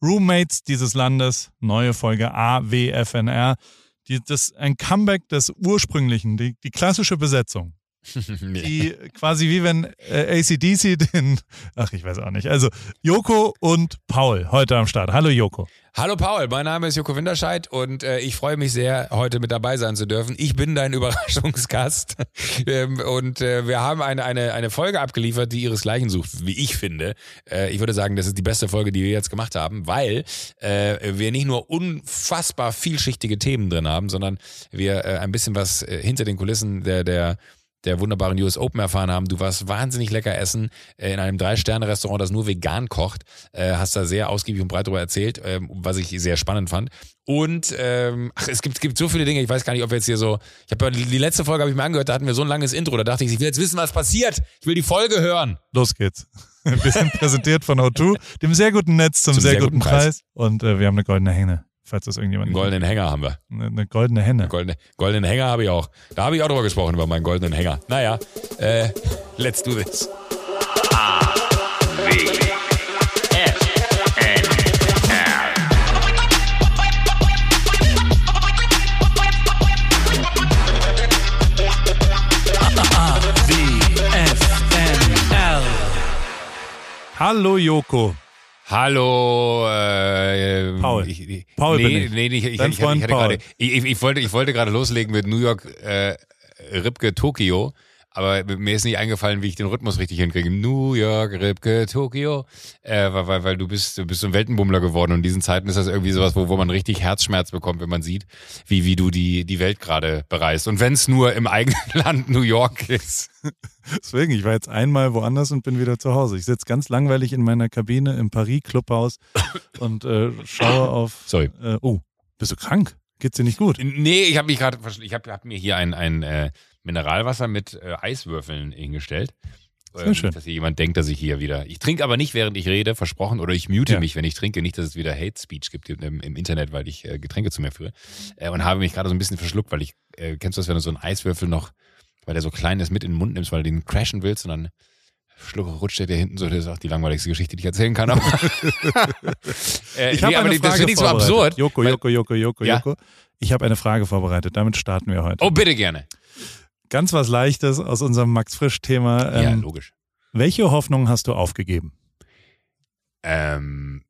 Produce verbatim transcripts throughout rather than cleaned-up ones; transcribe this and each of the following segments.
Roommates dieses Landes, neue Folge A W F N R. Die, das ein Comeback des ursprünglichen, die, die klassische Besetzung. Die quasi wie wenn äh, A C D C den, ach ich weiß auch nicht, also Joko und Paul heute am Start. Hallo Joko. Hallo Paul, mein Name ist Joko Winterscheid und äh, ich freue mich sehr, heute mit dabei sein zu dürfen. Ich bin dein Überraschungsgast ähm, und äh, wir haben eine, eine, eine Folge abgeliefert, die ihresgleichen sucht, wie ich finde. Äh, ich würde sagen, das ist die beste Folge, die wir jetzt gemacht haben, weil äh, wir nicht nur unfassbar vielschichtige Themen drin haben, sondern wir äh, ein bisschen was äh, hinter den Kulissen der, der der wunderbaren U S Open erfahren haben. Du warst wahnsinnig lecker essen äh, in einem Drei-Sterne-Restaurant, das nur vegan kocht. Äh, hast da sehr ausgiebig und breit darüber erzählt, ähm, was ich sehr spannend fand. Und ähm, ach, es gibt, es gibt so viele Dinge, ich weiß gar nicht, ob wir jetzt hier so... Ich habe die, die letzte Folge habe ich mir angehört, da hatten wir so ein langes Intro, da dachte ich, ich will jetzt wissen, was passiert. Ich will die Folge hören. Los geht's. Wir sind präsentiert von O zwei, dem sehr guten Netz zum, zum sehr, sehr guten, guten Preis. Preis. Und äh, wir haben eine goldene Henne. Falls das irgendjemand Einen goldenen Hänger haben wir. Eine, eine goldene Henne. Eine goldene, goldenen Hänger habe ich auch. Da habe ich auch drüber gesprochen, über meinen goldenen Hänger. Naja, äh, let's do this. A, W, F, N, R. A, W, F, N, R. Hallo Joko. Hallo, äh, Paul. Ich, ich, Paul nee, bin ich. Nee, ich, ich, Dein ich, Freund ich, hatte Paul. Grade, ich, ich, ich wollte, ich wollte gerade loslegen mit New York, äh, Ripke, Tokio, aber mir ist nicht eingefallen, wie ich den Rhythmus richtig hinkriege. New York, Ripke, Tokio, äh, weil, weil, weil du bist, du bist so ein Weltenbummler geworden und in diesen Zeiten ist das irgendwie sowas, wo, wo man richtig Herzschmerz bekommt, wenn man sieht, wie, wie du die, die Welt gerade bereist. Und wenn es nur im eigenen Land New York ist. Deswegen, ich war jetzt einmal woanders und bin wieder zu Hause. Ich sitze ganz langweilig in meiner Kabine im Paris Clubhaus und äh, schaue auf... Sorry. Äh, oh, bist du krank? Geht's dir nicht gut? Nee, ich habe mich gerade, ich habe hab mir hier ein, ein äh, Mineralwasser mit äh, Eiswürfeln hingestellt. Sehr Ähm, schön. dass hier jemand denkt, dass ich hier wieder... Ich trinke aber nicht, während ich rede, versprochen, oder ich mute Ja. mich, wenn ich trinke. Nicht, dass es wieder Hate Speech gibt im, im Internet, weil ich äh, Getränke zu mir führe. Äh, und habe mich gerade so ein bisschen verschluckt, weil ich... Äh, kennst du das, wenn du so einen Eiswürfel noch... weil der so klein ist, mit in den Mund nimmst, weil du den crashen willst und dann schluck, rutscht der dir hinten so. Das ist auch die langweiligste Geschichte, die ich erzählen kann. Aber äh, Ich habe nee, aber eine das Frage finde ich so vorbereitet. absurd. Joko, weil, Joko, Joko, Joko, Ja? Joko. Ich habe eine Frage vorbereitet. Damit starten wir heute. Oh, bitte gerne. Ganz was Leichtes aus unserem Max-Frisch-Thema. Ähm, Ja, logisch. Welche Hoffnung hast du aufgegeben? Ähm,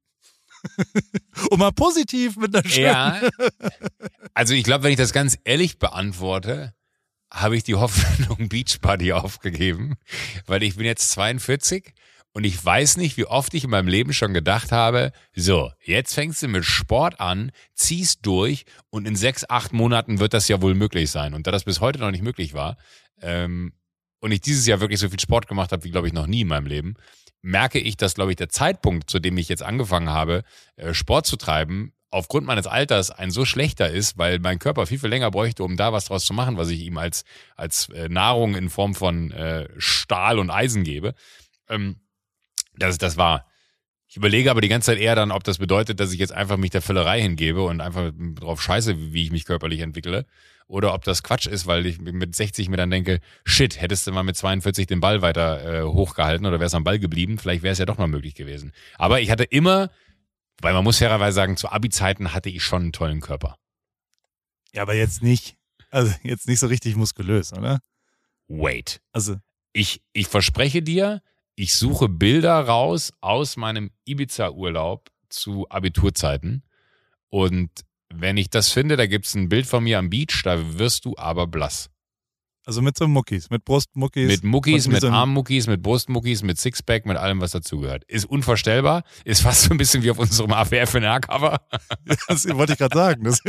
Um mal positiv mit einer schönen... ja, also ich glaube, wenn ich das ganz ehrlich beantworte, habe ich die Hoffnung Beach Party aufgegeben, weil ich bin jetzt zweiundvierzig und ich weiß nicht, wie oft ich in meinem Leben schon gedacht habe, so, jetzt fängst du mit Sport an, ziehst durch und in sechs, acht Monaten wird das ja wohl möglich sein. Und da das bis heute noch nicht möglich war ähm, und ich dieses Jahr wirklich so viel Sport gemacht habe, wie glaube ich noch nie in meinem Leben, merke ich, dass glaube ich der Zeitpunkt, zu dem ich jetzt angefangen habe, äh, Sport zu treiben, aufgrund meines Alters ein so schlechter ist, weil mein Körper viel, viel länger bräuchte, um da was draus zu machen, was ich ihm als, als äh, Nahrung in Form von äh, Stahl und Eisen gebe. Ähm, das, das war. Ich überlege aber die ganze Zeit eher dann, ob das bedeutet, dass ich jetzt einfach mich der Völlerei hingebe und einfach drauf scheiße, wie ich mich körperlich entwickle. Oder ob das Quatsch ist, weil ich mit sechzig mir dann denke, shit, hättest du mal mit zweiundvierzig den Ball weiter äh, hochgehalten oder wärst am Ball geblieben, vielleicht wäre es ja doch mal möglich gewesen. Aber ich hatte immer... Weil man muss fairerweise sagen, zu Abi-Zeiten hatte ich schon einen tollen Körper. Ja, aber jetzt nicht. Also jetzt nicht so richtig muskulös, oder? Wait. Also Ich, ich verspreche dir, ich suche Bilder raus aus meinem Ibiza-Urlaub zu Abiturzeiten. Und wenn ich das finde, da gibt es ein Bild von mir am Beach, da wirst du aber blass. Also mit so Muckis, mit Brustmuckis. Mit Muckis, mit so Armmuckis, mit Brustmuckis, mit Sixpack, mit allem, was dazugehört. Ist unvorstellbar. Ist fast so ein bisschen wie auf unserem A W F N R-Cover. Das wollte ich gerade sagen. Das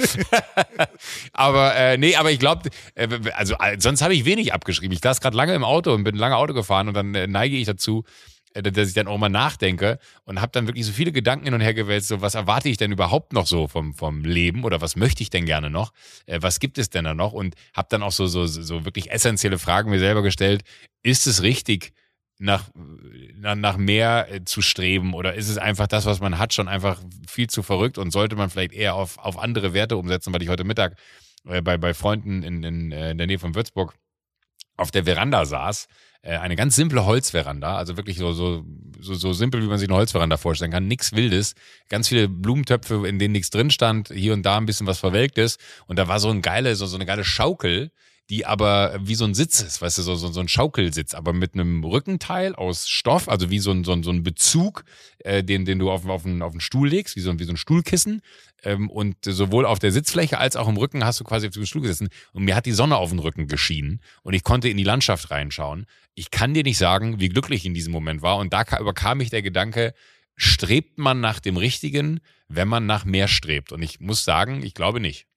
aber äh, nee, aber ich glaube, äh, also äh, sonst habe ich wenig abgeschrieben. Ich saß gerade lange im Auto und bin lange Auto gefahren und dann äh, neige ich dazu, äh, dass ich dann auch mal nachdenke und habe dann wirklich so viele Gedanken hin und her gewälzt, so was erwarte ich denn überhaupt noch so vom, vom Leben oder was möchte ich denn gerne noch? Äh, was gibt es denn da noch? Und habe dann auch so, so, so wirklich essentielle Fragen mir selber gestellt. Ist es richtig, nach, nach, nach mehr äh, zu streben oder ist es einfach das, was man hat, schon einfach viel zu verrückt und sollte man vielleicht eher auf, auf andere Werte umsetzen, weil ich heute Mittag äh, bei, bei Freunden in, in, in der Nähe von Würzburg auf der Veranda saß äh, eine ganz simple Holzveranda, also wirklich so, so, so, so simpel, wie man sich eine Holzveranda vorstellen kann, nichts Wildes, ganz viele Blumentöpfe, in denen nichts drin stand, hier und da ein bisschen was verwelkt ist und da war so ein geile, so, so eine geile Schaukel, die aber wie so ein Sitz ist, weißt du, so, so, so ein Schaukelsitz, aber mit einem Rückenteil aus Stoff, also wie so ein, so ein, so ein Bezug, äh, den, den du auf, auf, einen, auf einen Stuhl legst, wie so, ein, wie so ein Stuhlkissen. Ähm, und sowohl auf der Sitzfläche als auch im Rücken hast du quasi auf dem Stuhl gesessen. Und mir hat die Sonne auf den Rücken geschienen und ich konnte in die Landschaft reinschauen. Ich kann dir nicht sagen, wie glücklich ich in diesem Moment war. Und da überkam mich der Gedanke, strebt man nach dem Richtigen, wenn man nach mehr strebt? Und ich muss sagen, ich glaube nicht.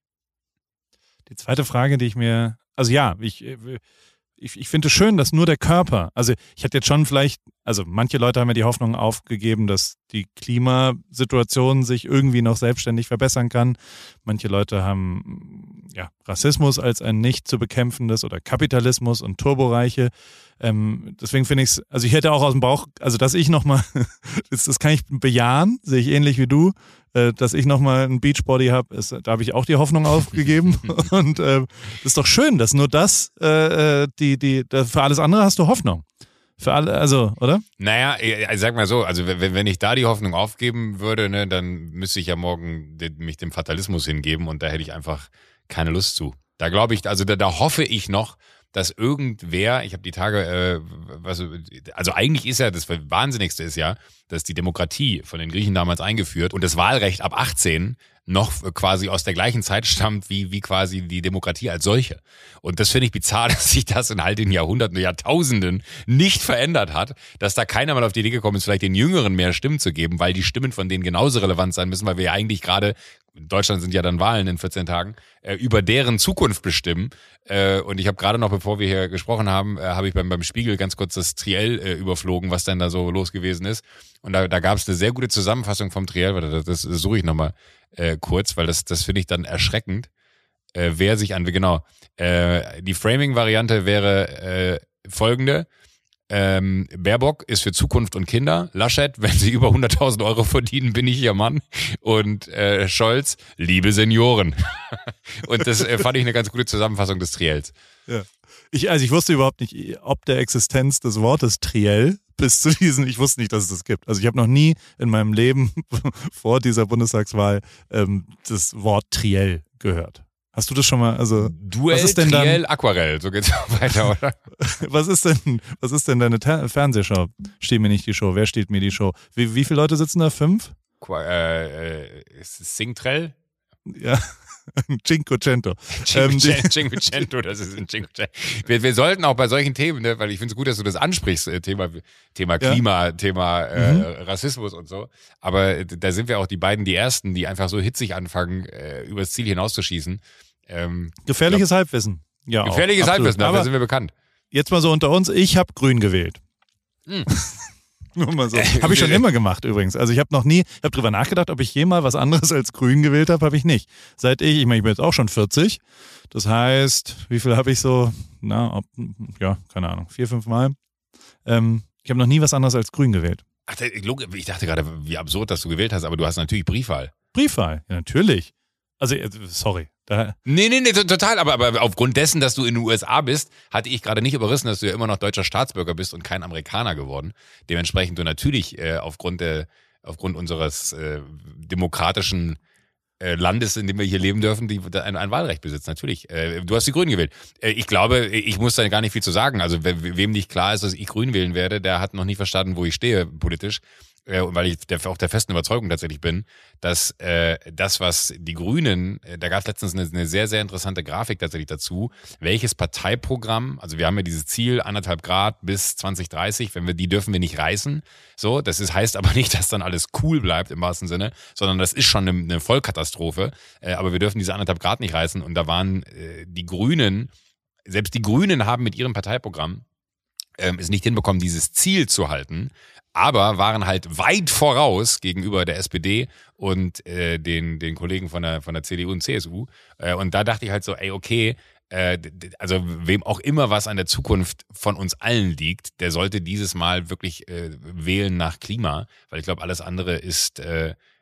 Die zweite Frage, die ich mir, also ja, ich, ich, ich finde es schön, dass nur der Körper, also ich hatte jetzt schon vielleicht, also manche Leute haben ja die Hoffnung aufgegeben, dass die Klimasituation sich irgendwie noch selbstständig verbessern kann. Manche Leute haben ja Rassismus als ein nicht zu bekämpfendes oder Kapitalismus und Turboreiche. Ähm, deswegen finde ich es, also ich hätte auch aus dem Bauch, also dass ich nochmal, das, das kann ich bejahen, sehe ich ähnlich wie du, äh, dass ich nochmal ein Beachbody habe, da habe ich auch die Hoffnung aufgegeben und äh, das ist doch schön, dass nur das, äh, die, die, das, für alles andere hast du Hoffnung. Für alle, also, oder? Naja, ich sag mal so, also wenn, wenn ich da die Hoffnung aufgeben würde, ne, dann müsste ich ja morgen den, mich dem Fatalismus hingeben und da hätte ich einfach keine Lust zu. Da glaube ich, also da, da hoffe ich noch, dass irgendwer, ich habe die Tage, äh, was, also eigentlich ist ja, das Wahnsinnigste ist ja, dass die Demokratie von den Griechen damals eingeführt und das Wahlrecht ab achtzehn noch quasi aus der gleichen Zeit stammt wie, wie quasi die Demokratie als solche. Und das finde ich bizarr, dass sich das in all den Jahrhunderten, Jahrtausenden nicht verändert hat, dass da keiner mal auf die Idee gekommen ist, vielleicht den Jüngeren mehr Stimmen zu geben, weil die Stimmen von denen genauso relevant sein müssen, weil wir ja eigentlich gerade, in Deutschland sind ja dann Wahlen in vierzehn Tagen, äh, über deren Zukunft bestimmen. Äh, und ich habe gerade noch, bevor wir hier gesprochen haben, äh, habe ich beim, beim Spiegel ganz kurz das Triell äh, überflogen, was denn da so los gewesen ist. Und da, da gab es eine sehr gute Zusammenfassung vom Triell, das, das suche ich nochmal äh, kurz, weil das, das finde ich dann erschreckend, äh, wer sich an, genau, äh, die Framing-Variante wäre äh, folgende. Ähm, Baerbock ist für Zukunft und Kinder. Laschet, wenn sie über hunderttausend Euro verdienen, bin ich ihr Mann. Und äh, Scholz, liebe Senioren. Und das äh, fand ich eine ganz gute Zusammenfassung des Triells. Ja. Ich, also ich wusste überhaupt nicht, ob der Existenz des Wortes Triell bis zu diesen, ich wusste nicht, dass es das gibt. Also ich habe noch nie in meinem Leben vor dieser Bundestagswahl ähm, das Wort Triell gehört. Hast du das schon mal, also Duell, was ist denn Triell, dann, Aquarell, so geht's auch weiter, oder? was ist denn, was ist denn deine Ta- Fernsehshow? Steht mir nicht die Show, wer steht mir die Show? Wie, wie viele Leute sitzen da? Fünf? Qua, äh, äh, ist es Singtrell? Ja. Cinquecento. Ähm, Cinquecento, das ist ein Cinquecento. Wir, wir sollten auch bei solchen Themen, ne, weil ich finde es gut, dass du das ansprichst, äh, Thema, Thema Klima, ja. Thema äh, mhm. Rassismus und so. Aber da sind wir auch die beiden die Ersten, die einfach so hitzig anfangen, äh, übers Ziel hinauszuschießen. Ähm, Gefährliches glaub, Halbwissen. Ja, gefährliches auch, Halbwissen, dafür aber sind wir bekannt. Jetzt mal so unter uns, ich habe grün gewählt. Mhm. Nur mal so. Habe ich schon immer gemacht übrigens. Also ich habe noch nie, ich habe drüber nachgedacht, ob ich jemals was anderes als grün gewählt habe, habe ich nicht. Seit ich, ich meine, ich bin jetzt auch schon vierzig. Das heißt, wie viel habe ich so, na, ob, ja, keine Ahnung, vier, fünf Mal. Ähm, ich habe noch nie was anderes als grün gewählt. Ach, ich dachte gerade, wie absurd, dass du gewählt hast, aber du hast natürlich Briefwahl. Briefwahl, ja, natürlich. Also, sorry. Da nee, nee, nee, total. Aber, aber aufgrund dessen, dass du in den U S A bist, hatte ich gerade nicht überrissen, dass du ja immer noch deutscher Staatsbürger bist und kein Amerikaner geworden. Dementsprechend du natürlich äh, aufgrund der, aufgrund unseres äh, demokratischen äh, Landes, in dem wir hier leben dürfen, die ein, ein Wahlrecht besitzt. Natürlich. Äh, du hast die Grünen gewählt. Äh, ich glaube, ich muss da gar nicht viel zu sagen. Also we- wem nicht klar ist, dass ich Grün wählen werde, der hat noch nicht verstanden, wo ich stehe politisch. Äh, weil ich der, auch der festen Überzeugung tatsächlich bin, dass äh, das, was die Grünen, äh, da gab es letztens eine, eine sehr, sehr interessante Grafik tatsächlich dazu, welches Parteiprogramm, also wir haben ja dieses Ziel, anderthalb Grad bis zwanzig dreißig, wenn wir, die dürfen wir nicht reißen. So, das ist, heißt aber nicht, dass dann alles cool bleibt im wahrsten Sinne, sondern das ist schon eine, eine Vollkatastrophe. Äh, aber wir dürfen diese anderthalb Grad nicht reißen. Und da waren äh, die Grünen, selbst die Grünen haben mit ihrem Parteiprogramm ähm, es nicht hinbekommen, dieses Ziel zu halten, aber waren halt weit voraus gegenüber der S P D und äh, den den Kollegen von der von der C D U und C S U. Äh, und da dachte ich halt so, ey, okay, äh, also wem auch immer was an der Zukunft von uns allen liegt, der sollte dieses Mal wirklich äh, wählen nach Klima, weil ich glaube, alles andere ist äh,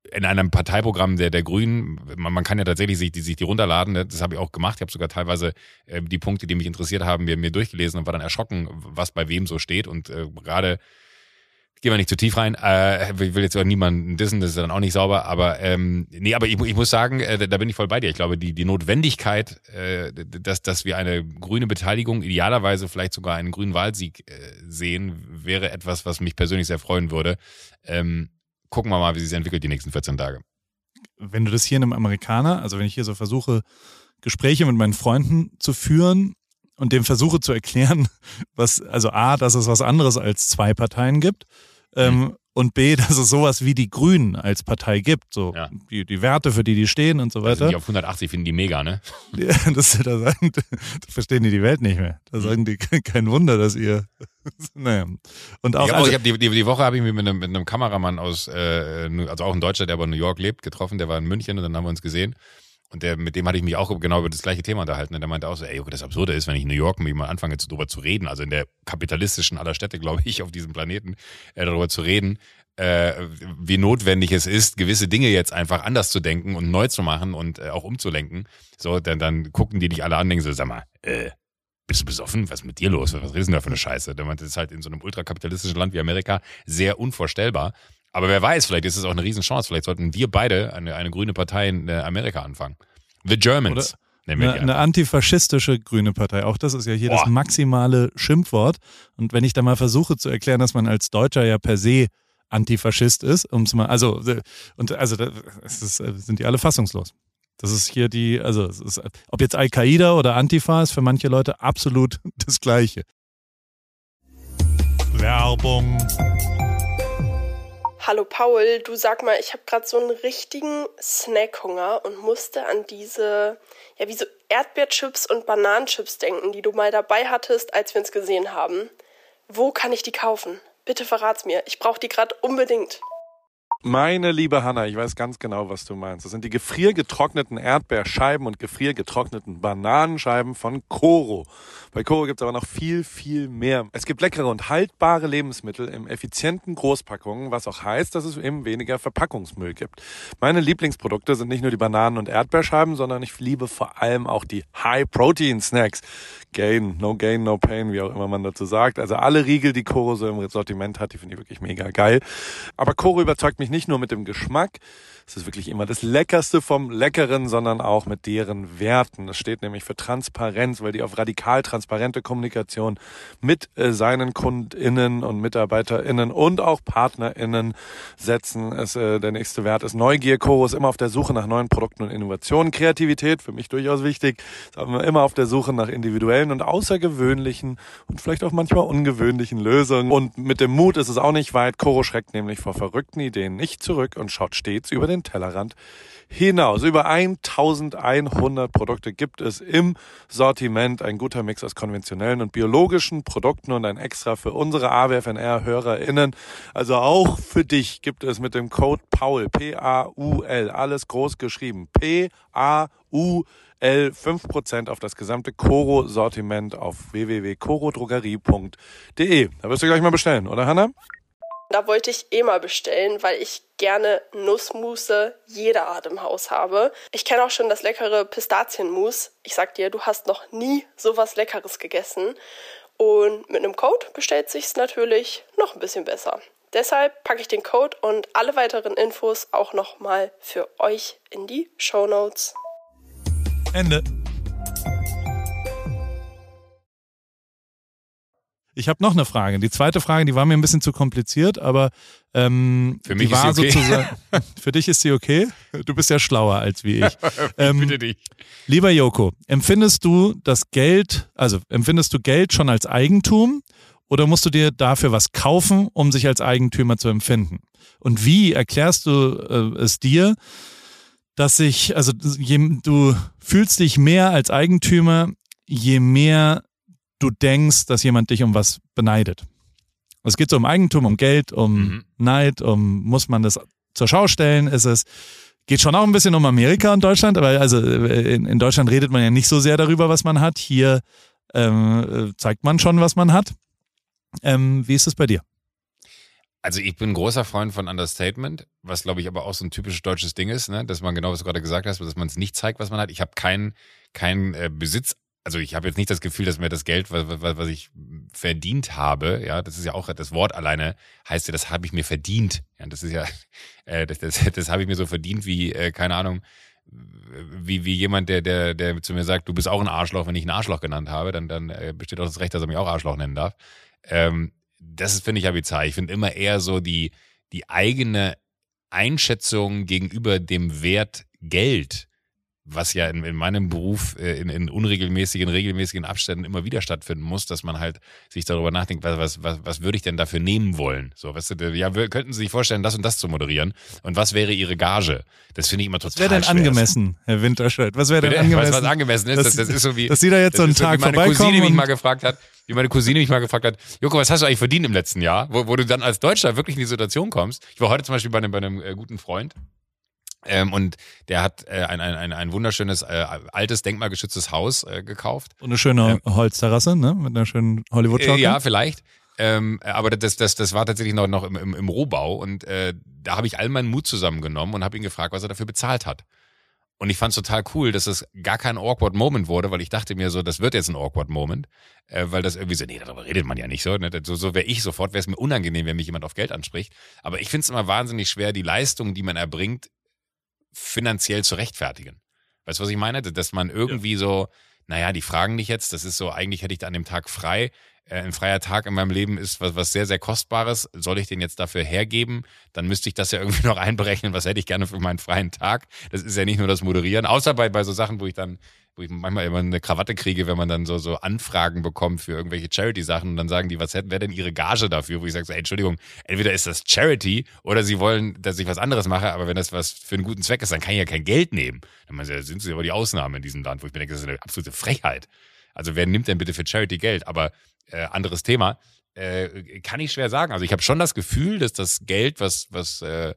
in einem Parteiprogramm der, der Grünen, man, man kann ja tatsächlich sich die, sich die runterladen, das habe ich auch gemacht, ich habe sogar teilweise äh, die Punkte, die mich interessiert haben, mir, mir durchgelesen und war dann erschrocken, was bei wem so steht und äh, gerade, gehen wir nicht zu tief rein, äh, ich will jetzt auch niemanden dissen, das ist dann auch nicht sauber, aber ähm, nee, aber ich, ich muss sagen, äh, da bin ich voll bei dir, ich glaube, die, die Notwendigkeit, äh, dass, dass wir eine grüne Beteiligung, idealerweise vielleicht sogar einen grünen Wahlsieg äh, sehen, wäre etwas, was mich persönlich sehr freuen würde. Ähm, gucken wir mal, wie sich es entwickelt die nächsten vierzehn Tage. Wenn du das hier in einem Amerikaner, also wenn ich hier so versuche, Gespräche mit meinen Freunden zu führen und dem versuche zu erklären, was, also A, dass es was anderes als zwei Parteien gibt, ähm, mhm. und B, dass es sowas wie die Grünen als Partei gibt, so ja. die, die Werte, für die die stehen und so weiter. Also die auf hundertachtzig finden die mega, ne? Ja, das, da, sagen, da verstehen die die Welt nicht mehr. Da sagen die, kein Wunder, dass ihr, naja. Und auch, ich hab, also, ich hab die, die, die Woche habe ich mich mit einem, mit einem Kameramann aus, äh, also auch ein Deutscher, der aber in New York lebt, getroffen, der war in München und dann haben wir uns gesehen. Und der, mit dem hatte ich mich auch genau über das gleiche Thema unterhalten. Und der meinte auch so, ey, das Absurde ist, wenn ich in New York mit jemandem anfange, jetzt darüber zu reden, also in der kapitalistischen aller Städte, glaube ich, auf diesem Planeten, äh, darüber zu reden, äh, wie notwendig es ist, gewisse Dinge jetzt einfach anders zu denken und neu zu machen und äh, auch umzulenken. So, dann, dann gucken die dich alle an und denken so, sag mal, äh, bist du besoffen? Was ist mit dir los? Was ist denn da für eine Scheiße? Der meinte, das ist halt in so einem ultrakapitalistischen Land wie Amerika sehr unvorstellbar. Aber wer weiß, vielleicht ist es auch eine Riesenchance. Vielleicht sollten wir beide eine, eine grüne Partei in Amerika anfangen. The Germans. Oder eine, eine antifaschistische grüne Partei. Auch das ist ja hier Boah. das maximale Schimpfwort. Und wenn ich da mal versuche zu erklären, dass man als Deutscher ja per se Antifaschist ist, um's mal, also, und, also, das ist, sind die alle fassungslos. Das ist hier die, also, es ist, ob jetzt Al-Qaida oder Antifa ist für manche Leute absolut das Gleiche. Werbung. Hallo Paul, du sag mal, ich habe gerade so einen richtigen Snackhunger und musste an diese, ja wie so Erdbeerchips und Bananenchips denken, die du mal dabei hattest, als wir uns gesehen haben. Wo kann ich die kaufen? Bitte verrat's mir, ich brauche die gerade unbedingt. Meine liebe Hanna, ich weiß ganz genau, was du meinst. Das sind die gefriergetrockneten Erdbeerscheiben und gefriergetrockneten Bananenscheiben von Koro. Bei Koro gibt es aber noch viel, viel mehr. Es gibt leckere und haltbare Lebensmittel in effizienten Großpackungen, was auch heißt, dass es eben weniger Verpackungsmüll gibt. Meine Lieblingsprodukte sind nicht nur die Bananen- und Erdbeerscheiben, sondern ich liebe vor allem auch die High-Protein-Snacks. Gain, no gain, no pain, wie auch immer man dazu sagt. Also alle Riegel, die Koro so im Sortiment hat, die finde ich wirklich mega geil. Aber Koro überzeugt mich nicht nur mit dem Geschmack, es ist wirklich immer das Leckerste vom Leckeren, sondern auch mit deren Werten. Es steht nämlich für Transparenz, weil die auf radikal transparente Kommunikation mit äh, seinen KundInnen und MitarbeiterInnen und auch PartnerInnen setzen. Es, äh, der nächste Wert ist Neugier. Koro ist immer auf der Suche nach neuen Produkten und Innovationen. Kreativität, für mich durchaus wichtig, ist aber immer auf der Suche nach individuellen und außergewöhnlichen und vielleicht auch manchmal ungewöhnlichen Lösungen. Und mit dem Mut ist es auch nicht weit. Koro schreckt nämlich vor verrückten Ideen nicht zurück und schaut stets über den Tellerrand hinaus. Über eintausendeinhundert Produkte gibt es im Sortiment. Ein guter Mix aus konventionellen und biologischen Produkten und ein Extra für unsere A W F N R-HörerInnen. Also auch für dich gibt es mit dem Code PAUL, P A U L, alles groß geschrieben, P A U L, fünf Prozent auf das gesamte Koro-Sortiment auf w w w punkt koro drogerie punkt d e. Da wirst du gleich mal bestellen, oder Hanna? Da wollte ich eh mal bestellen, weil ich gerne Nussmusse jeder Art im Haus habe. Ich kenne auch schon das leckere Pistazienmus. Ich sag dir, du hast noch nie sowas Leckeres gegessen. Und mit einem Code bestellt sich's natürlich noch ein bisschen besser. Deshalb packe ich den Code und alle weiteren Infos auch nochmal für euch in die Shownotes. Ende. Ich habe noch eine Frage. Die zweite Frage, die war mir ein bisschen zu kompliziert, aber ähm, für mich die war ist sie okay. sozusagen. Für dich ist sie okay? Du bist ja schlauer als wie ich. ähm, Bitte nicht. Lieber Joko, empfindest du das Geld, also empfindest du Geld schon als Eigentum oder musst du dir dafür was kaufen, um sich als Eigentümer zu empfinden? Und wie erklärst du äh, es dir, dass sich, also je, du fühlst dich mehr als Eigentümer, je mehr du denkst, dass jemand dich um was beneidet. Es geht so um Eigentum, um Geld, um mhm. Neid, um muss man das zur Schau stellen, ist es, geht schon auch ein bisschen um Amerika und Deutschland, aber also in, in Deutschland redet man ja nicht so sehr darüber, was man hat. Hier ähm, zeigt man schon, was man hat. Ähm, wie ist es bei dir? Also ich bin ein großer Freund von Understatement, was glaube ich aber auch so ein typisches deutsches Ding ist, ne? Dass man genau, was du gerade gesagt hast, dass man es nicht zeigt, was man hat. Ich habe keinen kein, äh, Besitz, also ich habe jetzt nicht das Gefühl, dass mir das Geld, was, was, was ich verdient habe, ja, das ist ja auch, das Wort alleine heißt ja, das habe ich mir verdient. Ja, das ist ja, äh, das, das, das habe ich mir so verdient wie, äh, keine Ahnung, wie, wie jemand, der, der, der zu mir sagt, du bist auch ein Arschloch, wenn ich ein Arschloch genannt habe, dann, dann äh, besteht auch das Recht, dass er mich auch Arschloch nennen darf. Ähm, das ist, finde ich, ja bizarr. Ich finde immer eher so die, die eigene Einschätzung gegenüber dem Wert Geld, was ja in, in meinem Beruf äh, in, in unregelmäßigen, regelmäßigen Abständen immer wieder stattfinden muss, dass man halt sich darüber nachdenkt, was, was, was würde ich denn dafür nehmen wollen? So, weißt du, ja, könnten Sie sich vorstellen, das und das zu moderieren? Und was wäre Ihre Gage? Das finde ich immer total schwer. Was wäre denn angemessen, Herr Winterscheid? Was wäre denn angemessen? Was, was angemessen ist, das, das ist so wie, dass Sie da jetzt so einen Tag so, wie meine vorbeikommen Cousine mich und mal gefragt hat, wie meine Cousine mich mal gefragt hat, Joko, was hast du eigentlich verdient im letzten Jahr? Wo, wo du dann als Deutscher wirklich in die Situation kommst. Ich war heute zum Beispiel bei einem, bei einem äh, guten Freund. Ähm, und der hat äh, ein, ein, ein, ein wunderschönes, äh, altes, denkmalgeschütztes Haus äh, gekauft. Und eine schöne ähm, Holzterrasse, ne? Mit einer schönen Hollywood-Schaukel. Äh, ja, vielleicht. Ähm, aber das, das, das war tatsächlich noch, noch im, im, im Rohbau. Und äh, da habe ich all meinen Mut zusammengenommen und habe ihn gefragt, was er dafür bezahlt hat. Und ich fand es total cool, dass es gar kein awkward Moment wurde, weil ich dachte mir so, das wird jetzt ein awkward Moment, äh, weil das irgendwie so, nee, darüber redet man ja nicht so. Ne? So, so wäre ich sofort, wäre es mir unangenehm, wenn mich jemand auf Geld anspricht. Aber ich finde es immer wahnsinnig schwer, die Leistung, die man erbringt, finanziell zu rechtfertigen. Weißt du, was ich meine? Dass man irgendwie ja. so, naja, die fragen dich jetzt, das ist so, eigentlich hätte ich da an dem Tag frei. Äh, ein freier Tag in meinem Leben ist was, was sehr, sehr Kostbares. Soll ich den jetzt dafür hergeben? Dann müsste ich das ja irgendwie noch einberechnen. Was hätte ich gerne für meinen freien Tag? Das ist ja nicht nur das Moderieren. Außer bei, bei so Sachen, wo ich dann, wo ich manchmal immer eine Krawatte kriege, wenn man dann so, so Anfragen bekommt für irgendwelche Charity-Sachen und dann sagen die, was hätten, wäre denn ihre Gage dafür? Wo ich sage so, ey, Entschuldigung, entweder ist das Charity oder sie wollen, dass ich was anderes mache, aber wenn das was für einen guten Zweck ist, dann kann ich ja kein Geld nehmen. Dann meinen sie, sind sie aber die Ausnahme in diesem Land, wo ich mir denke, das ist eine absolute Frechheit. Also wer nimmt denn bitte für Charity Geld? Aber äh, anderes Thema, äh, kann ich schwer sagen. Also ich habe schon das Gefühl, dass das Geld, was, was äh,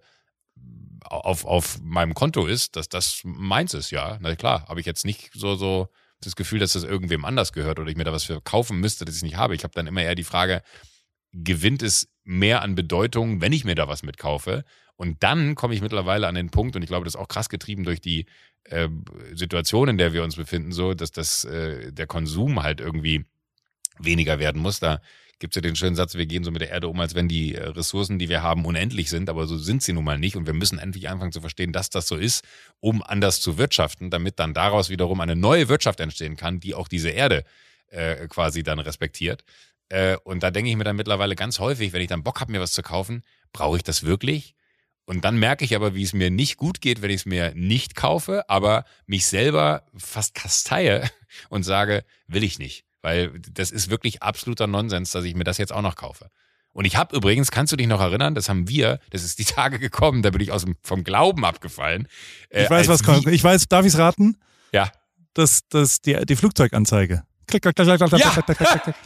auf, auf meinem Konto ist, dass das meins ist, ja. Na klar, habe ich jetzt nicht so, so das Gefühl, dass das irgendwem anders gehört oder ich mir da was für kaufen müsste, das ich nicht habe. Ich habe dann immer eher die Frage, gewinnt es mehr an Bedeutung, wenn ich mir da was mitkaufe? Und dann komme ich mittlerweile an den Punkt, und ich glaube, das ist auch krass getrieben durch die äh, Situation, in der wir uns befinden, so, dass das, äh, der Konsum halt irgendwie weniger werden muss. Da gibt es ja den schönen Satz, wir gehen so mit der Erde um, als wenn die Ressourcen, die wir haben, unendlich sind, aber so sind sie nun mal nicht und wir müssen endlich anfangen zu verstehen, dass das so ist, um anders zu wirtschaften, damit dann daraus wiederum eine neue Wirtschaft entstehen kann, die auch diese Erde äh, quasi dann respektiert. Äh, und da denke ich mir dann mittlerweile ganz häufig, wenn ich dann Bock habe, mir was zu kaufen, brauche ich das wirklich? Und dann merke ich aber, wie es mir nicht gut geht, wenn ich es mir nicht kaufe, aber mich selber fast kasteie und sage, will ich nicht. Weil das ist wirklich absoluter Nonsens, dass ich mir das jetzt auch noch kaufe. Und ich habe übrigens, kannst du dich noch erinnern, das haben wir, das ist die Tage gekommen, da bin ich aus dem, vom Glauben abgefallen. Äh, ich weiß, was kommt. Ich weiß, darf ich es raten? Ja. Das, das, die, die Flugzeuganzeige. Klick, klick, klick, klick, klick, ja. klick, klick, klick, klick.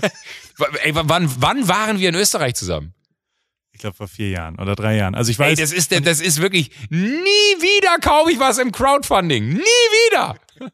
Ey, wann, wann waren wir in Österreich zusammen? Ich glaube vor vier Jahren oder drei Jahren. Also ich weiß. Ey, das ist, das ist wirklich, nie wieder kaufe ich was im Crowdfunding. Nie wieder.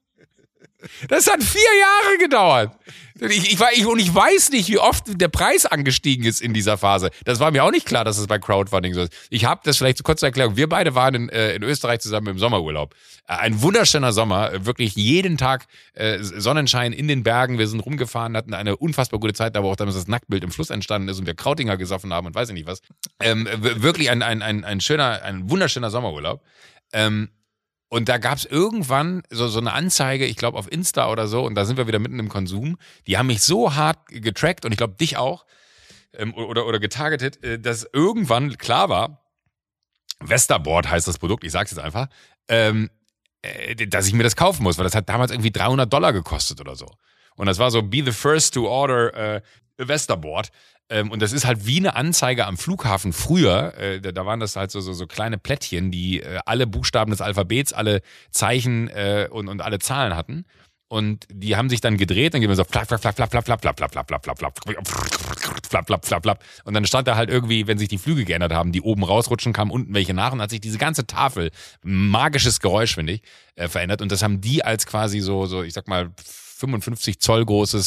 Das hat vier Jahre gedauert. Ich, ich, ich, und ich weiß nicht, wie oft der Preis angestiegen ist in dieser Phase. Das war mir auch nicht klar, dass es bei Crowdfunding so ist. Ich habe das vielleicht zu kurz zur Erklärung. Wir beide waren in, äh, in Österreich zusammen im Sommerurlaub. Äh, ein wunderschöner Sommer, wirklich jeden Tag äh, Sonnenschein in den Bergen. Wir sind rumgefahren, hatten eine unfassbar gute Zeit, da wo auch damals das Nacktbild im Fluss entstanden ist und wir Krautinger gesoffen haben und weiß ich nicht was. Ähm, wirklich ein, ein, ein, ein schöner, ein wunderschöner Sommerurlaub. Ähm, Und da gab's irgendwann so, so eine Anzeige, ich glaube auf Insta oder so, und da sind wir wieder mitten im Konsum. Die haben mich so hart getrackt und ich glaube dich auch ähm, oder, oder getargetet, äh, dass irgendwann klar war, Westerboard heißt das Produkt, ich sag's jetzt einfach, ähm, äh, dass ich mir das kaufen muss, weil das hat damals irgendwie dreihundert Dollar gekostet oder so. Und das war so, be the first to order äh, Westerboard. Ähm, und das ist halt wie eine Anzeige am Flughafen früher. Äh, da, da waren das halt so, so, so kleine Plättchen, die äh, alle Buchstaben des Alphabets, alle Zeichen äh, und, und alle Zahlen hatten. Und die haben sich dann gedreht, dann gehen wir so flap, flap, flap, flap, flap, flap, flap, flap, flap, flap, flap, flap, flap, flap, flap. Und dann stand da halt irgendwie, wenn sich die Flüge geändert haben, die oben rausrutschen, kamen unten welche nach und hat sich diese ganze Tafel, magisches Geräusch, finde ich, äh, verändert. Und das haben die als quasi so, so, ich sag mal, fünfundfünfzig Zoll großes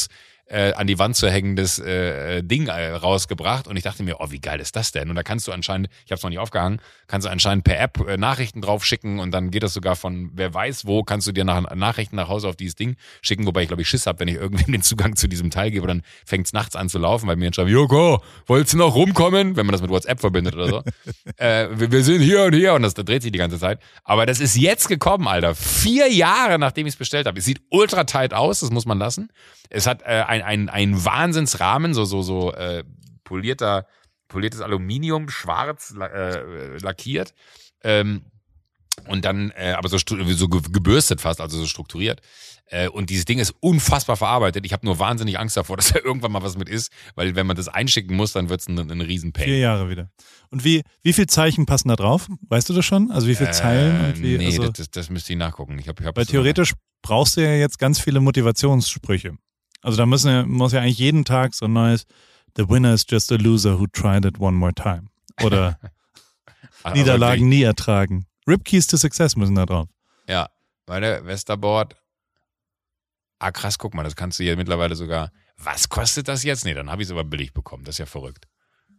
äh, an die Wand zu hängendes äh, Ding äh, rausgebracht und ich dachte mir, oh, wie geil ist das denn? Und da kannst du anscheinend, ich habe es noch nicht aufgehangen, kannst du anscheinend per App äh, Nachrichten drauf schicken und dann geht das sogar von wer weiß wo, kannst du dir nach, Nachrichten nach Hause auf dieses Ding schicken, wobei ich glaube ich Schiss habe, wenn ich irgendwem den Zugang zu diesem Teil gebe, dann fängt es nachts an zu laufen, weil mir dann schreiben, Joko, wolltest du noch rumkommen? Wenn man das mit WhatsApp verbindet oder so. äh, wir, wir sind hier und hier und das, das dreht sich die ganze Zeit. Aber das ist jetzt gekommen, Alter. Vier Jahre, nachdem ich es bestellt habe. Es sieht ultra tight aus, das muss man lassen. Es hat äh, ein, ein, ein Wahnsinnsrahmen, so, so, so äh, polierter, poliertes Aluminium, schwarz äh, lackiert. Ähm, und dann, äh, aber so, so gebürstet fast, also so strukturiert. Äh, und dieses Ding ist unfassbar verarbeitet. Ich habe nur wahnsinnig Angst davor, dass da irgendwann mal was mit ist, weil wenn man das einschicken muss, dann wird es ein, ein Riesenpain. Vier Jahre wieder. Und wie, wie viele Zeichen passen da drauf? Weißt du das schon? Also wie viele äh, Zeilen? Und wie, nee, also, das, das müsste ich nachgucken. Ich hab, ich hab weil theoretisch brauchst du ja jetzt ganz viele Motivationssprüche. Also da müssen ja, muss ja eigentlich jeden Tag so ein neues The winner is just a loser who tried it one more time. Oder Niederlagen nie ertragen. Rip Keys to Success müssen da drauf. Ja, meine Westerboard. Ah, krass, guck mal, das kannst du hier mittlerweile sogar. Was kostet das jetzt? Nee, dann habe ich es aber billig bekommen. Das ist ja verrückt.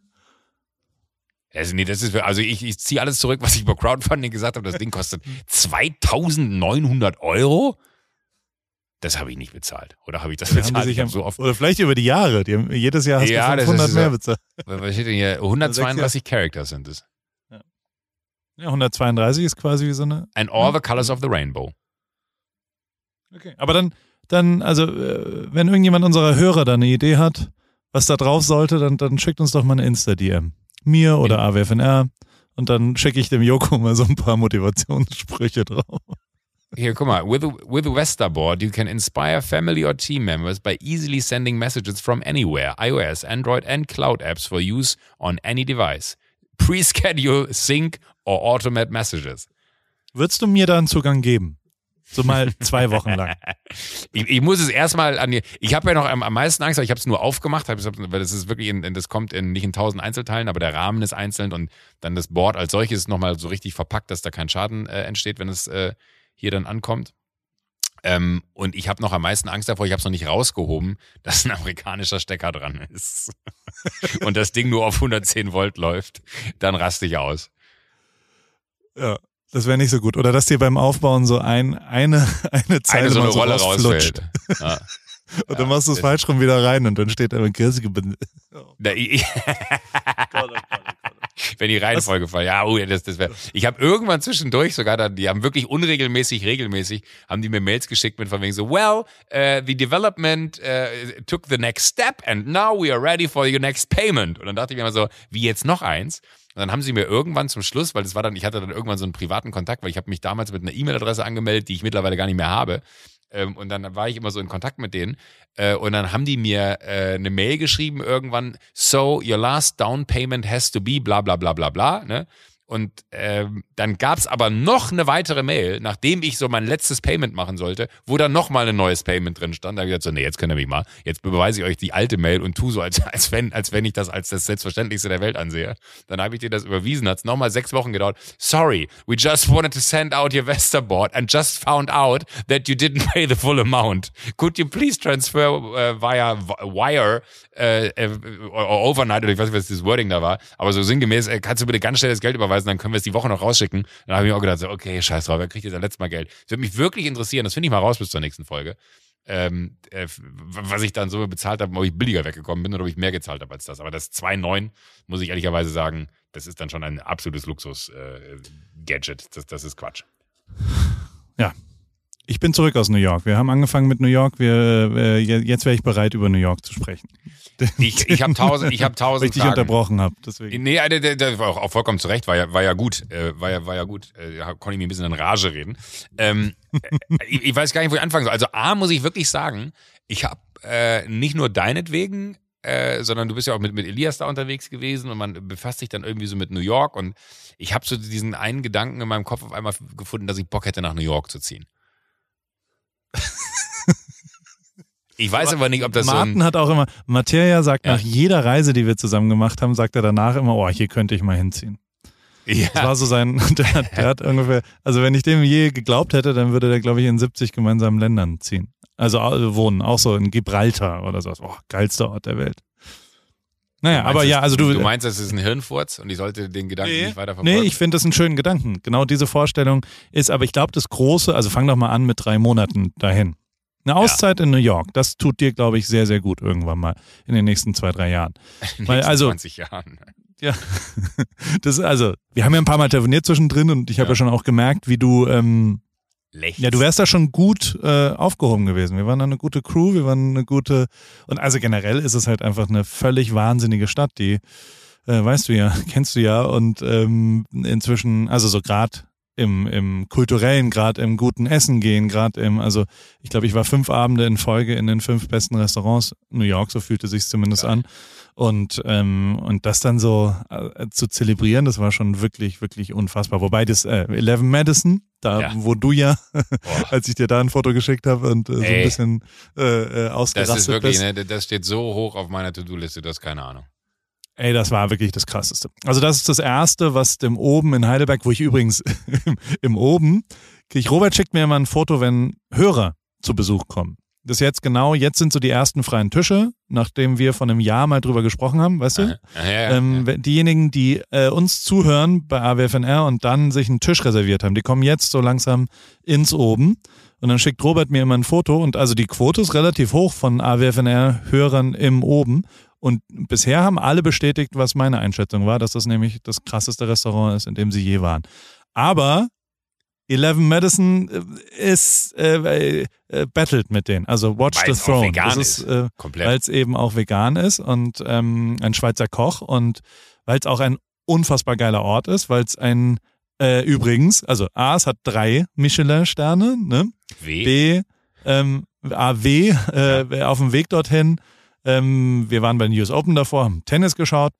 Also, nee, das ist, also ich, ich ziehe alles zurück, was ich bei Crowdfunding gesagt habe. Das Ding kostet zweitausendneunhundert Euro. Das habe ich nicht bezahlt. Oder habe ich das bezahlt? Ich hab so oft oder vielleicht über die Jahre. Die haben, jedes Jahr hast ja, du fünfhundert ist, mehr bezahlt. Was steht denn hier? hundertzweiunddreißig Characters sind es. Ja. ja, hundertzweiunddreißig ist quasi wie so eine... And all the colors of the rainbow. Okay, aber dann... Dann, also, wenn irgendjemand unserer Hörer da eine Idee hat, was da drauf sollte, dann, dann schickt uns doch mal eine Insta-D M. Mir oder A W F N R. Und dann schicke ich dem Joko mal so ein paar Motivationssprüche drauf. Hier, guck mal. With, with Westerboard, you can inspire family or team members by easily sending messages from anywhere. iOS, Android and Cloud apps for use on any device. Pre-schedule, sync or automate messages. Würdest du mir da einen Zugang geben? So mal zwei Wochen lang. ich, ich muss es erstmal an die. Ich habe ja noch am, am meisten Angst, weil ich habe es nur aufgemacht, hab, weil das ist wirklich, in, in, das kommt in, nicht in tausend Einzelteilen, aber der Rahmen ist einzeln und dann das Board als solches ist nochmal so richtig verpackt, dass da kein Schaden äh, entsteht, wenn es äh, hier dann ankommt. Ähm, und ich habe noch am meisten Angst davor, ich habe es noch nicht rausgehoben, dass ein amerikanischer Stecker dran ist. und das Ding nur auf hundertzehn Volt läuft, dann raste ich aus. Ja. Das wäre nicht so gut. Oder dass dir beim Aufbauen so ein, eine, eine Zeile eine so eine so Rolle rausfällt. Ja. Und dann ja, machst du es falsch rum wieder rein und dann steht da ein Kirche. Oh. Wenn die Reihenfolge fallen. Ja, oh, das, das wäre. Ich habe irgendwann zwischendurch sogar dann, die haben wirklich unregelmäßig, regelmäßig, haben die mir Mails geschickt mit von wegen so, well, uh, the development uh, took the next step and now we are ready for your next payment. Und dann dachte ich mir immer so, wie jetzt noch eins? Und dann haben sie mir irgendwann zum Schluss, weil das war dann, ich hatte dann irgendwann so einen privaten Kontakt, weil ich habe mich damals mit einer E-Mail-Adresse angemeldet, die ich mittlerweile gar nicht mehr habe. Ähm, und dann war ich immer so in Kontakt mit denen. Äh, und dann haben die mir äh, eine Mail geschrieben irgendwann, so your last down payment has to be bla bla bla bla bla, ne? Und ähm, dann gab's aber noch eine weitere Mail, nachdem ich so mein letztes Payment machen sollte, wo dann nochmal ein neues Payment drin stand. Da habe ich gesagt, so, nee, jetzt könnt ihr mich mal. Jetzt beweise ich euch die alte Mail und tu so, als, als, wenn, als wenn ich das als das Selbstverständlichste der Welt ansehe. Dann habe ich dir das überwiesen. Hat's nochmal sechs Wochen gedauert. Sorry, we just wanted to send out your Westerboard and just found out that you didn't pay the full amount. Could you please transfer uh, via wire uh, uh, overnight, oder ich weiß nicht, was das Wording da war, aber so sinngemäß, äh, kannst du bitte ganz schnell das Geld überweisen, dann können wir es die Woche noch rausschicken. Dann habe ich mir auch gedacht, so, okay, scheiß drauf, wer kriegt jetzt das letzte Mal Geld? Das würde mich wirklich interessieren, das finde ich mal raus bis zur nächsten Folge, ähm, äh, was ich dann so bezahlt habe, ob ich billiger weggekommen bin oder ob ich mehr gezahlt habe als das. Aber das zwei Komma neun, muss ich ehrlicherweise sagen, das ist dann schon ein absolutes Luxus-Gadget. Äh, das, das ist Quatsch. Ja. Ich bin zurück aus New York. Wir haben angefangen mit New York. Wir, äh, jetzt wäre ich bereit, über New York zu sprechen. Ich, ich habe tausend, ich habe tausend. Weil ich dich unterbrochen habe. Nee, der, der, der war auch, auch vollkommen zurecht. War ja, war ja gut. Äh, war ja, war ja gut. Äh, konnte ich mir ein bisschen in Rage reden. Ähm, ich, ich weiß gar nicht, wo ich anfangen soll. Also A, muss ich wirklich sagen, ich habe äh, nicht nur deinetwegen, äh, sondern du bist ja auch mit, mit Elias da unterwegs gewesen und man befasst sich dann irgendwie so mit New York und ich habe so diesen einen Gedanken in meinem Kopf auf einmal gefunden, dass ich Bock hätte, nach New York zu ziehen. Ich weiß aber, aber nicht, ob das Martin so ein... hat auch immer, Materia sagt ja. nach jeder Reise, die wir zusammen gemacht haben, sagt er danach immer, oh, hier könnte ich mal hinziehen. Ja. Das war so sein, der, der hat ungefähr, also wenn ich dem je geglaubt hätte, dann würde der, glaube ich, in siebzig gemeinsamen Ländern ziehen. Also äh, wohnen, auch so in Gibraltar oder so. Oh, geilster Ort der Welt. Naja, aber ja, also du... Du meinst, das ist ein Hirnfurz und ich sollte den Gedanken nee, nicht weiter verfolgen? Nee, ich finde das einen schönen Gedanken. Genau diese Vorstellung ist, aber ich glaube, das Große, also fang doch mal an mit drei Monaten dahin. Eine Auszeit ja. in New York, das tut dir, glaube ich, sehr, sehr gut irgendwann mal in den nächsten zwei, drei Jahren. In den Weil, nächsten also, zwanzig Jahren. Ja, das ist also, wir haben ja ein paar Mal telefoniert zwischendrin und ich habe ja. ja schon auch gemerkt, wie du... Ähm, Lächst. Ja, du wärst da schon gut äh, aufgehoben gewesen. Wir waren da eine gute Crew, wir waren eine gute, und also generell ist es halt einfach eine völlig wahnsinnige Stadt, die, äh, weißt du ja, kennst du ja, und ähm, inzwischen, also so gerade im, im kulturellen, gerade im guten Essen gehen, gerade im, also ich glaube, ich war fünf Abende in Folge in den fünf besten Restaurants New York, so fühlte sich zumindest ja. an. Und ähm, und das dann so äh, zu zelebrieren, das war schon wirklich, wirklich unfassbar. Wobei das äh, Eleven Madison, da ja. wo du ja, als ich dir da ein Foto geschickt habe und äh, so ein bisschen äh, äh, ausgerastet Das ist wirklich, bist. ne, das steht so hoch auf meiner To-Do-Liste, das ist keine Ahnung. Ey, das war wirklich das Krasseste. Also das ist das Erste, was dem Oben in Heidelberg, wo ich übrigens im, im Oben, ich, Robert schickt mir immer ein Foto, wenn Hörer zu Besuch kommen. Das ist jetzt genau, jetzt sind so die ersten freien Tische, nachdem wir vor einem Jahr mal drüber gesprochen haben, weißt du? Ja, ja, ja, ähm, ja. Diejenigen, die äh, uns zuhören bei A W F N R und dann sich einen Tisch reserviert haben, die kommen jetzt so langsam ins Oben. Und dann schickt Robert mir immer ein Foto und also die Quote ist relativ hoch von A W F N R-Hörern im Oben. Und bisher haben alle bestätigt, was meine Einschätzung war, dass das nämlich das krasseste Restaurant ist, in dem sie je waren. Aber Eleven Madison ist äh, äh, battelt mit denen, also Watch Weil's the Throne. Vegan das ist, äh, weil es eben auch vegan ist und ähm, ein Schweizer Koch und weil es auch ein unfassbar geiler Ort ist, weil es ein äh, übrigens, also A, es hat drei Michelin-Sterne, ne? W. B, ähm, A, W, äh, ja. auf dem Weg dorthin. Ähm, wir waren bei den U S Open davor, haben Tennis geschaut.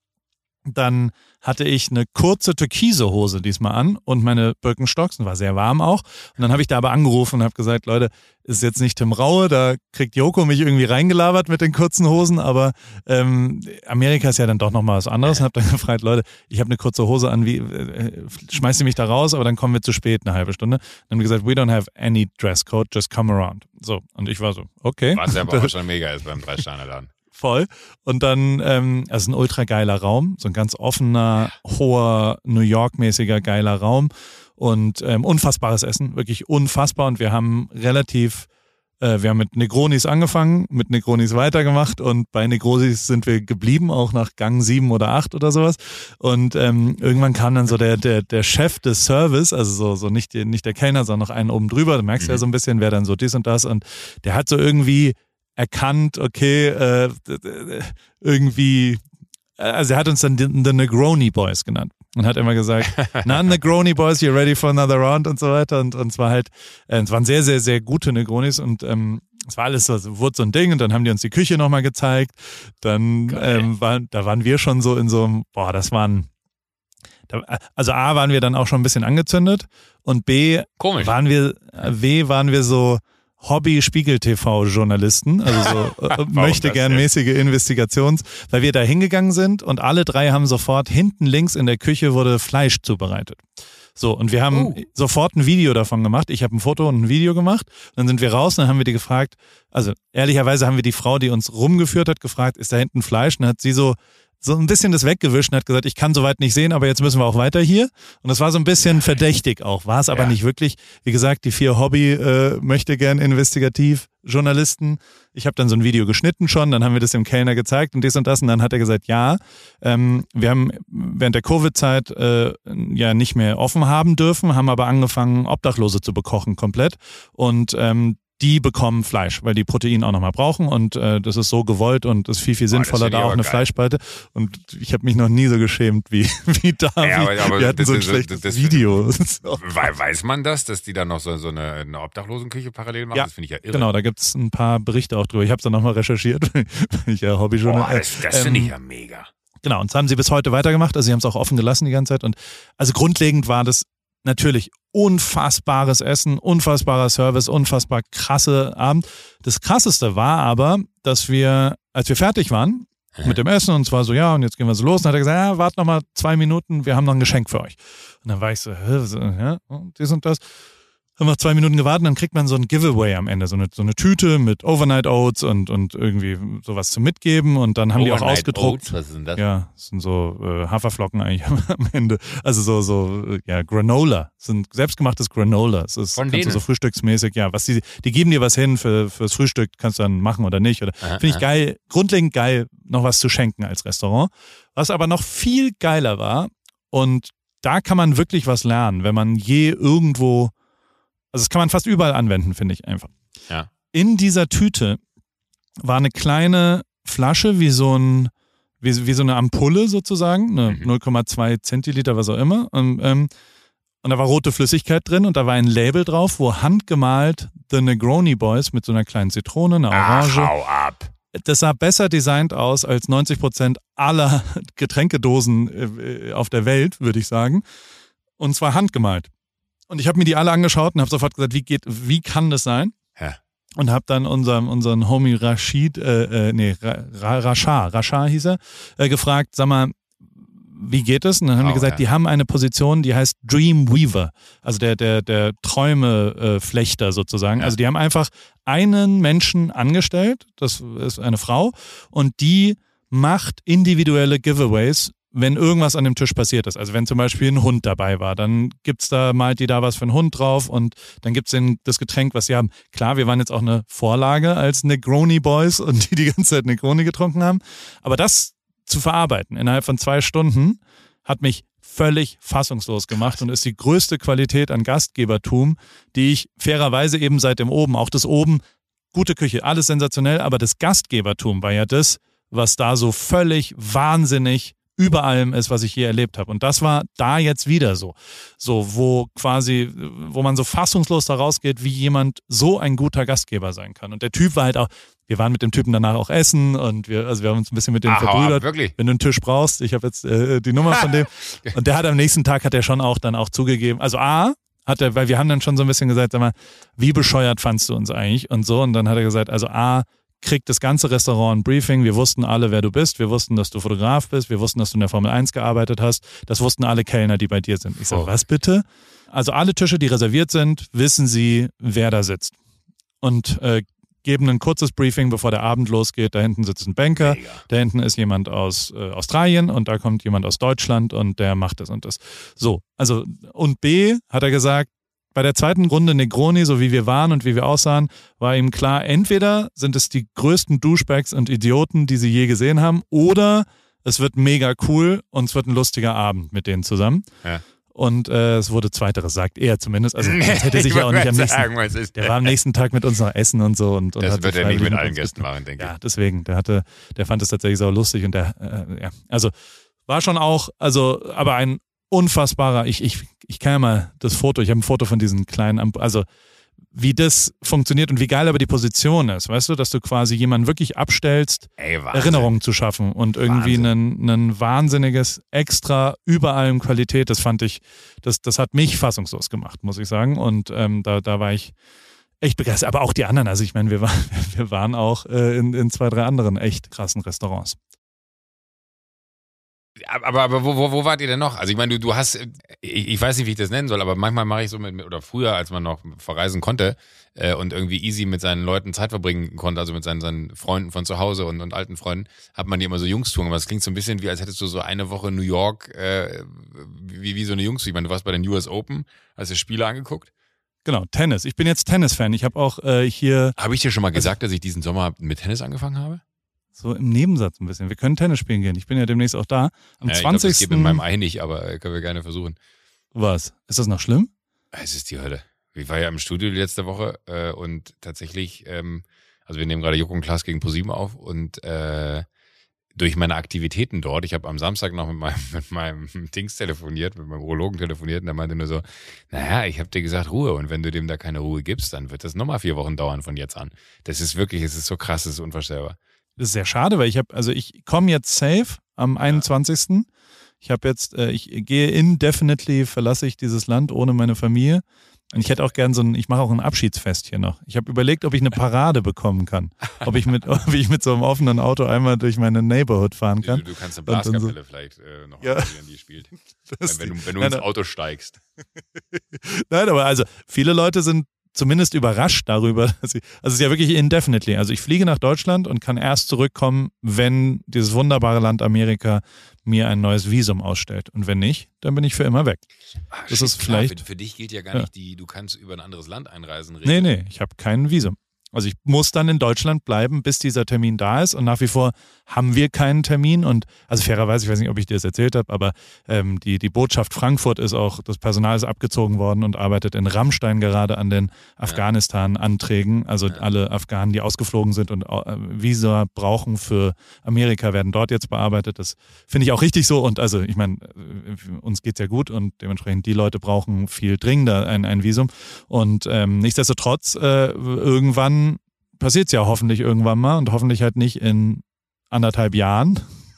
Dann hatte ich eine kurze türkise Hose diesmal an und meine Birkenstocks, und war sehr warm auch. Und dann habe ich da aber angerufen und habe gesagt, Leute, ist jetzt nicht Tim Raue, da kriegt Joko mich irgendwie reingelabert mit den kurzen Hosen, aber ähm, Amerika ist ja dann doch nochmal was anderes. Und habe dann gefragt, Leute, ich habe eine kurze Hose an, wie äh, schmeißt ihr mich da raus, aber dann kommen wir zu spät, eine halbe Stunde. Dann haben wir gesagt, we don't have any dress code, just come around. So, und ich war so, okay. Was ja aber auch schon mega ist beim Drei-Sterne-Laden. Voll. Und dann, ähm, also ein ultra geiler Raum, so ein ganz offener, hoher, New York-mäßiger geiler Raum und ähm, unfassbares Essen, wirklich unfassbar. Und wir haben relativ, äh, wir haben mit Negronis angefangen, mit Negronis weitergemacht und bei Negronis sind wir geblieben, auch nach Gang sieben oder acht oder sowas. Und ähm, irgendwann kam dann so der der der Chef des Service, also so so nicht die, nicht der Kellner, sondern noch einen oben drüber. Da merkst du mhm. ja so ein bisschen, wer dann so dies und das und der hat so irgendwie erkannt, okay, äh, irgendwie, also er hat uns dann die, die Negroni Boys genannt und hat immer gesagt, na, Negroni Boys, you ready for another round und so weiter und, und es war halt, äh, es waren sehr, sehr, sehr gute Negronis und ähm, es war alles so, wurde so ein Ding und dann haben die uns die Küche nochmal gezeigt, dann ähm, war, da waren wir schon so in so einem, boah, das waren, da, also A, waren wir dann auch schon ein bisschen angezündet und B, Komisch. waren wir, W, waren wir so, Hobby-Spiegel-T V-Journalisten, also so äh, möchte gern mäßige Investigations, weil wir da hingegangen sind und alle drei haben sofort hinten links in der Küche wurde Fleisch zubereitet. So, und wir haben oh. sofort ein Video davon gemacht. Ich habe ein Foto und ein Video gemacht. Dann sind wir raus und dann haben wir die gefragt, also ehrlicherweise haben wir die Frau, die uns rumgeführt hat, gefragt, ist da hinten Fleisch? Und dann hat sie so so ein bisschen das weggewischt und hat gesagt, ich kann soweit nicht sehen, aber jetzt müssen wir auch weiter hier. Und das war so ein bisschen verdächtig auch, war es aber ja. nicht wirklich. Wie gesagt, die vier Hobby äh, möchte gern investigativ Journalisten. Ich habe dann so ein Video geschnitten schon, dann haben wir das dem Kellner gezeigt und dies und das und dann hat er gesagt, ja, ähm, wir haben während der Covid-Zeit äh, ja nicht mehr offen haben dürfen, haben aber angefangen, Obdachlose zu bekochen komplett und ähm, die bekommen Fleisch, weil die Protein auch nochmal brauchen und äh, das ist so gewollt und ist viel, viel sinnvoller, oh, da auch eine geil. Fleischspalte. Und ich habe mich noch nie so geschämt wie, wie da. Ja, wie, aber, aber wir hatten das, so ein das, schlechtes das, das, Video. Weiß man das, dass die da noch so, so eine, eine Obdachlosenküche parallel machen? Ja, das finde ich ja irre. Genau, da gibt es ein paar Berichte auch drüber. Ich habe es dann nochmal recherchiert, weil ich ja Hobbyjournalist. Oh, das das ähm, finde ich ja mega. Genau, und das haben sie bis heute weitergemacht. Also sie haben es auch offen gelassen die ganze Zeit. Und also grundlegend war das natürlich unfassbares Essen, unfassbarer Service, unfassbar krasse Abend. Das Krasseste war aber, dass wir, als wir fertig waren mit dem Essen und zwar so, ja, und jetzt gehen wir so los, und dann hat er gesagt, ja, wart noch mal zwei Minuten, wir haben noch ein Geschenk für euch. Und dann war ich so, hä, so ja, und dies und das. haben wir zwei Minuten gewartet, dann kriegt man so ein Giveaway am Ende, so eine, so eine Tüte mit Overnight Oats und, und irgendwie sowas zum Mitgeben und dann haben Overnight die auch ausgedruckt. Oats, was ist denn das? Ja, das sind so äh, Haferflocken eigentlich am Ende. Also so, so äh, ja, Granola. Das sind selbstgemachtes Granola. Das ist, Von kannst du denen? so frühstücksmäßig, ja, was die, die geben dir was hin für, fürs Frühstück, kannst du dann machen oder nicht. Oder finde ich geil, grundlegend geil, noch was zu schenken als Restaurant. Was aber noch viel geiler war, und da kann man wirklich was lernen, wenn man je irgendwo, also das kann man fast überall anwenden, finde ich einfach. Ja. In dieser Tüte war eine kleine Flasche, wie so ein, wie, wie so eine Ampulle sozusagen, eine Mhm. null Komma zwei Zentiliter, was auch immer. Und, ähm, und da war rote Flüssigkeit drin und da war ein Label drauf, wo handgemalt The Negroni Boys mit so einer kleinen Zitrone, einer Ach, Orange. hau ab. Das sah besser designt aus als neunzig Prozent aller Getränkedosen äh, auf der Welt, würde ich sagen. Und zwar handgemalt. Und ich habe mir die alle angeschaut und habe sofort gesagt, wie geht, wie kann das sein? Ja. Und habe dann unseren, unseren Homie Rashid, äh, äh, nee, Ra, Ra, Rashad, Rashad hieß er, äh, gefragt, sag mal, wie geht es? Und dann haben Oh, die gesagt, ja. die haben eine Position, die heißt Dream Weaver, also der, der, der Träumeflechter äh, sozusagen. Ja. Also die haben einfach einen Menschen angestellt, das ist eine Frau, und die macht individuelle Giveaways, wenn irgendwas an dem Tisch passiert ist. Also wenn zum Beispiel ein Hund dabei war, dann gibt's da, malt die da was für einen Hund drauf und dann gibt's den, das Getränk, was sie haben. Klar, wir waren jetzt auch eine Vorlage als Negroni Boys und die die ganze Zeit Negroni getrunken haben, aber das zu verarbeiten innerhalb von zwei Stunden hat mich völlig fassungslos gemacht und ist die größte Qualität an Gastgebertum, die ich fairerweise eben seit dem Oben, auch das Oben, gute Küche, alles sensationell, aber das Gastgebertum war ja das, was da so völlig wahnsinnig über allem ist, was ich je erlebt habe. Und das war da jetzt wieder so. So, wo quasi, wo man so fassungslos da rausgeht, wie jemand so ein guter Gastgeber sein kann. Und der Typ war halt auch, wir waren mit dem Typen danach auch essen und wir, also wir haben uns ein bisschen mit dem Ach, hau ab, verbrüdert. wirklich? Wenn du einen Tisch brauchst, ich habe jetzt äh, die Nummer von dem. Und der hat am nächsten Tag, hat er schon auch dann auch zugegeben, also A, hat er, weil wir haben dann schon so ein bisschen gesagt, sag mal, wie bescheuert fandst du uns eigentlich und so. Und dann hat er gesagt, also A, kriegt das ganze Restaurant ein Briefing. Wir wussten alle, wer du bist. Wir wussten, dass du Fotograf bist. Wir wussten, dass du in der Formel eins gearbeitet hast. Das wussten alle Kellner, die bei dir sind. Ich sage, Oh. was bitte? Also alle Tische, die reserviert sind, wissen sie, wer da sitzt. Und äh, geben ein kurzes Briefing, bevor der Abend losgeht. Da hinten sitzt ein Banker, Mega. da hinten ist jemand aus äh, Australien und da kommt jemand aus Deutschland und der macht das und das. So, also und B, hat er gesagt, bei der zweiten Runde Negroni, so wie wir waren und wie wir aussahen, war ihm klar, entweder sind es die größten Douchebags und Idioten, die sie je gesehen haben, oder es wird mega cool und es wird ein lustiger Abend mit denen zusammen. Ja. Und äh, es wurde Zweiteres, sagt er zumindest. Also das hätte sich Ich ja auch nicht am wollte nächsten, sagen, was ist der war am nächsten Tag mit uns noch essen und so. Und, und Das hat wird sich er nicht freiwillig mit allen uns Gästen getroffen. machen, denke Ja, deswegen, der hatte, der fand es tatsächlich sau lustig und der, äh, ja, also war schon auch, also, aber ein unfassbarer, ich, ich, ich kann ja mal das Foto, ich habe ein Foto von diesen kleinen, Amp- also wie das funktioniert und wie geil aber die Position ist, weißt du, dass du quasi jemanden wirklich abstellst, ich. Ey, Wahnsinn. Erinnerungen zu schaffen und irgendwie Wahnsinn. ein, ein wahnsinniges Extra über allem Qualität, das fand ich, das, das hat mich fassungslos gemacht, muss ich sagen, und ähm, da, da war ich echt begeistert, aber auch die anderen, also ich meine, wir waren, wir waren auch äh, in, in zwei, drei anderen echt krassen Restaurants. Aber, aber wo, wo, wo wart ihr denn noch? Also ich meine, du, du hast, ich, ich weiß nicht, wie ich das nennen soll, aber manchmal mache ich so mit, oder früher, als man noch verreisen konnte äh, und irgendwie easy mit seinen Leuten Zeit verbringen konnte, also mit seinen, seinen Freunden von zu Hause und, und alten Freunden, hat man die immer so Jungstouren. Aber es klingt so ein bisschen wie, als hättest du so eine Woche New York, äh, wie, wie so eine Jungstour. Ich meine, du warst bei den U S Open, hast dir Spiele angeguckt. Genau, Tennis. Ich bin jetzt Tennis-Fan. Ich habe auch äh, hier Habe ich dir schon mal gesagt, dass ich diesen Sommer mit Tennis angefangen habe? so im Nebensatz ein bisschen. Wir können Tennis spielen gehen. Ich bin ja demnächst auch da. Am Ja, ich glaube, das zwanzigsten geht mit meinem Ei nicht, aber äh, können wir gerne versuchen. Was? Ist das noch schlimm? Es ist die Hölle. Ich war ja im Studio die letzte Woche äh, und tatsächlich, ähm, also wir nehmen gerade Joko und Klaas gegen ProSieben auf und äh, durch meine Aktivitäten dort, ich habe am Samstag noch mit meinem, mit meinem Dings telefoniert, mit meinem Urologen telefoniert und der meinte nur so, naja, ich habe dir gesagt Ruhe und wenn du dem da keine Ruhe gibst, dann wird das nochmal vier Wochen dauern von jetzt an. Das ist wirklich, es ist so krass, es ist unvorstellbar. Das ist sehr schade, weil ich habe, also ich komme jetzt safe am einundzwanzigsten Ich habe jetzt, äh, ich gehe indefinitely, verlasse ich dieses Land ohne meine Familie. Und ich hätte auch gern so ein, ich mache auch ein Abschiedsfest hier noch. Ich habe überlegt, ob ich eine Parade bekommen kann. Ob ich mit, ob ich mit so einem offenen Auto einmal durch meine Neighborhood fahren kann. Du, du kannst eine Blaskapelle so, vielleicht äh, noch ja, die spielt. Wenn du, wenn du ins Auto steigst. Nein, aber also viele Leute sind zumindest überrascht darüber, dass ich, also es ist ja wirklich indefinitely. Also ich fliege nach Deutschland und kann erst zurückkommen, wenn dieses wunderbare Land Amerika mir ein neues Visum ausstellt. Und wenn nicht, dann bin ich für immer weg. Ach, das shit, ist klar, vielleicht. Für, für dich gilt ja gar ja. nicht, die, du kannst über ein anderes Land einreisen. Nee, nee, ich habe kein Visum. Also ich muss dann in Deutschland bleiben, bis dieser Termin da ist und nach wie vor haben wir keinen Termin und also fairerweise, ich weiß nicht, ob ich dir das erzählt habe, aber ähm, die, die Botschaft Frankfurt ist auch, das Personal ist abgezogen worden und arbeitet in Rammstein gerade an den Afghanistan-Anträgen. Also ja. alle Afghanen, die ausgeflogen sind und äh, Visa brauchen für Amerika, werden dort jetzt bearbeitet. Das finde ich auch richtig so und also ich meine, uns geht's ja gut und dementsprechend die Leute brauchen viel dringender ein, ein Visum und ähm, nichtsdestotrotz äh, irgendwann passiert es ja hoffentlich irgendwann mal und hoffentlich halt nicht in anderthalb Jahren.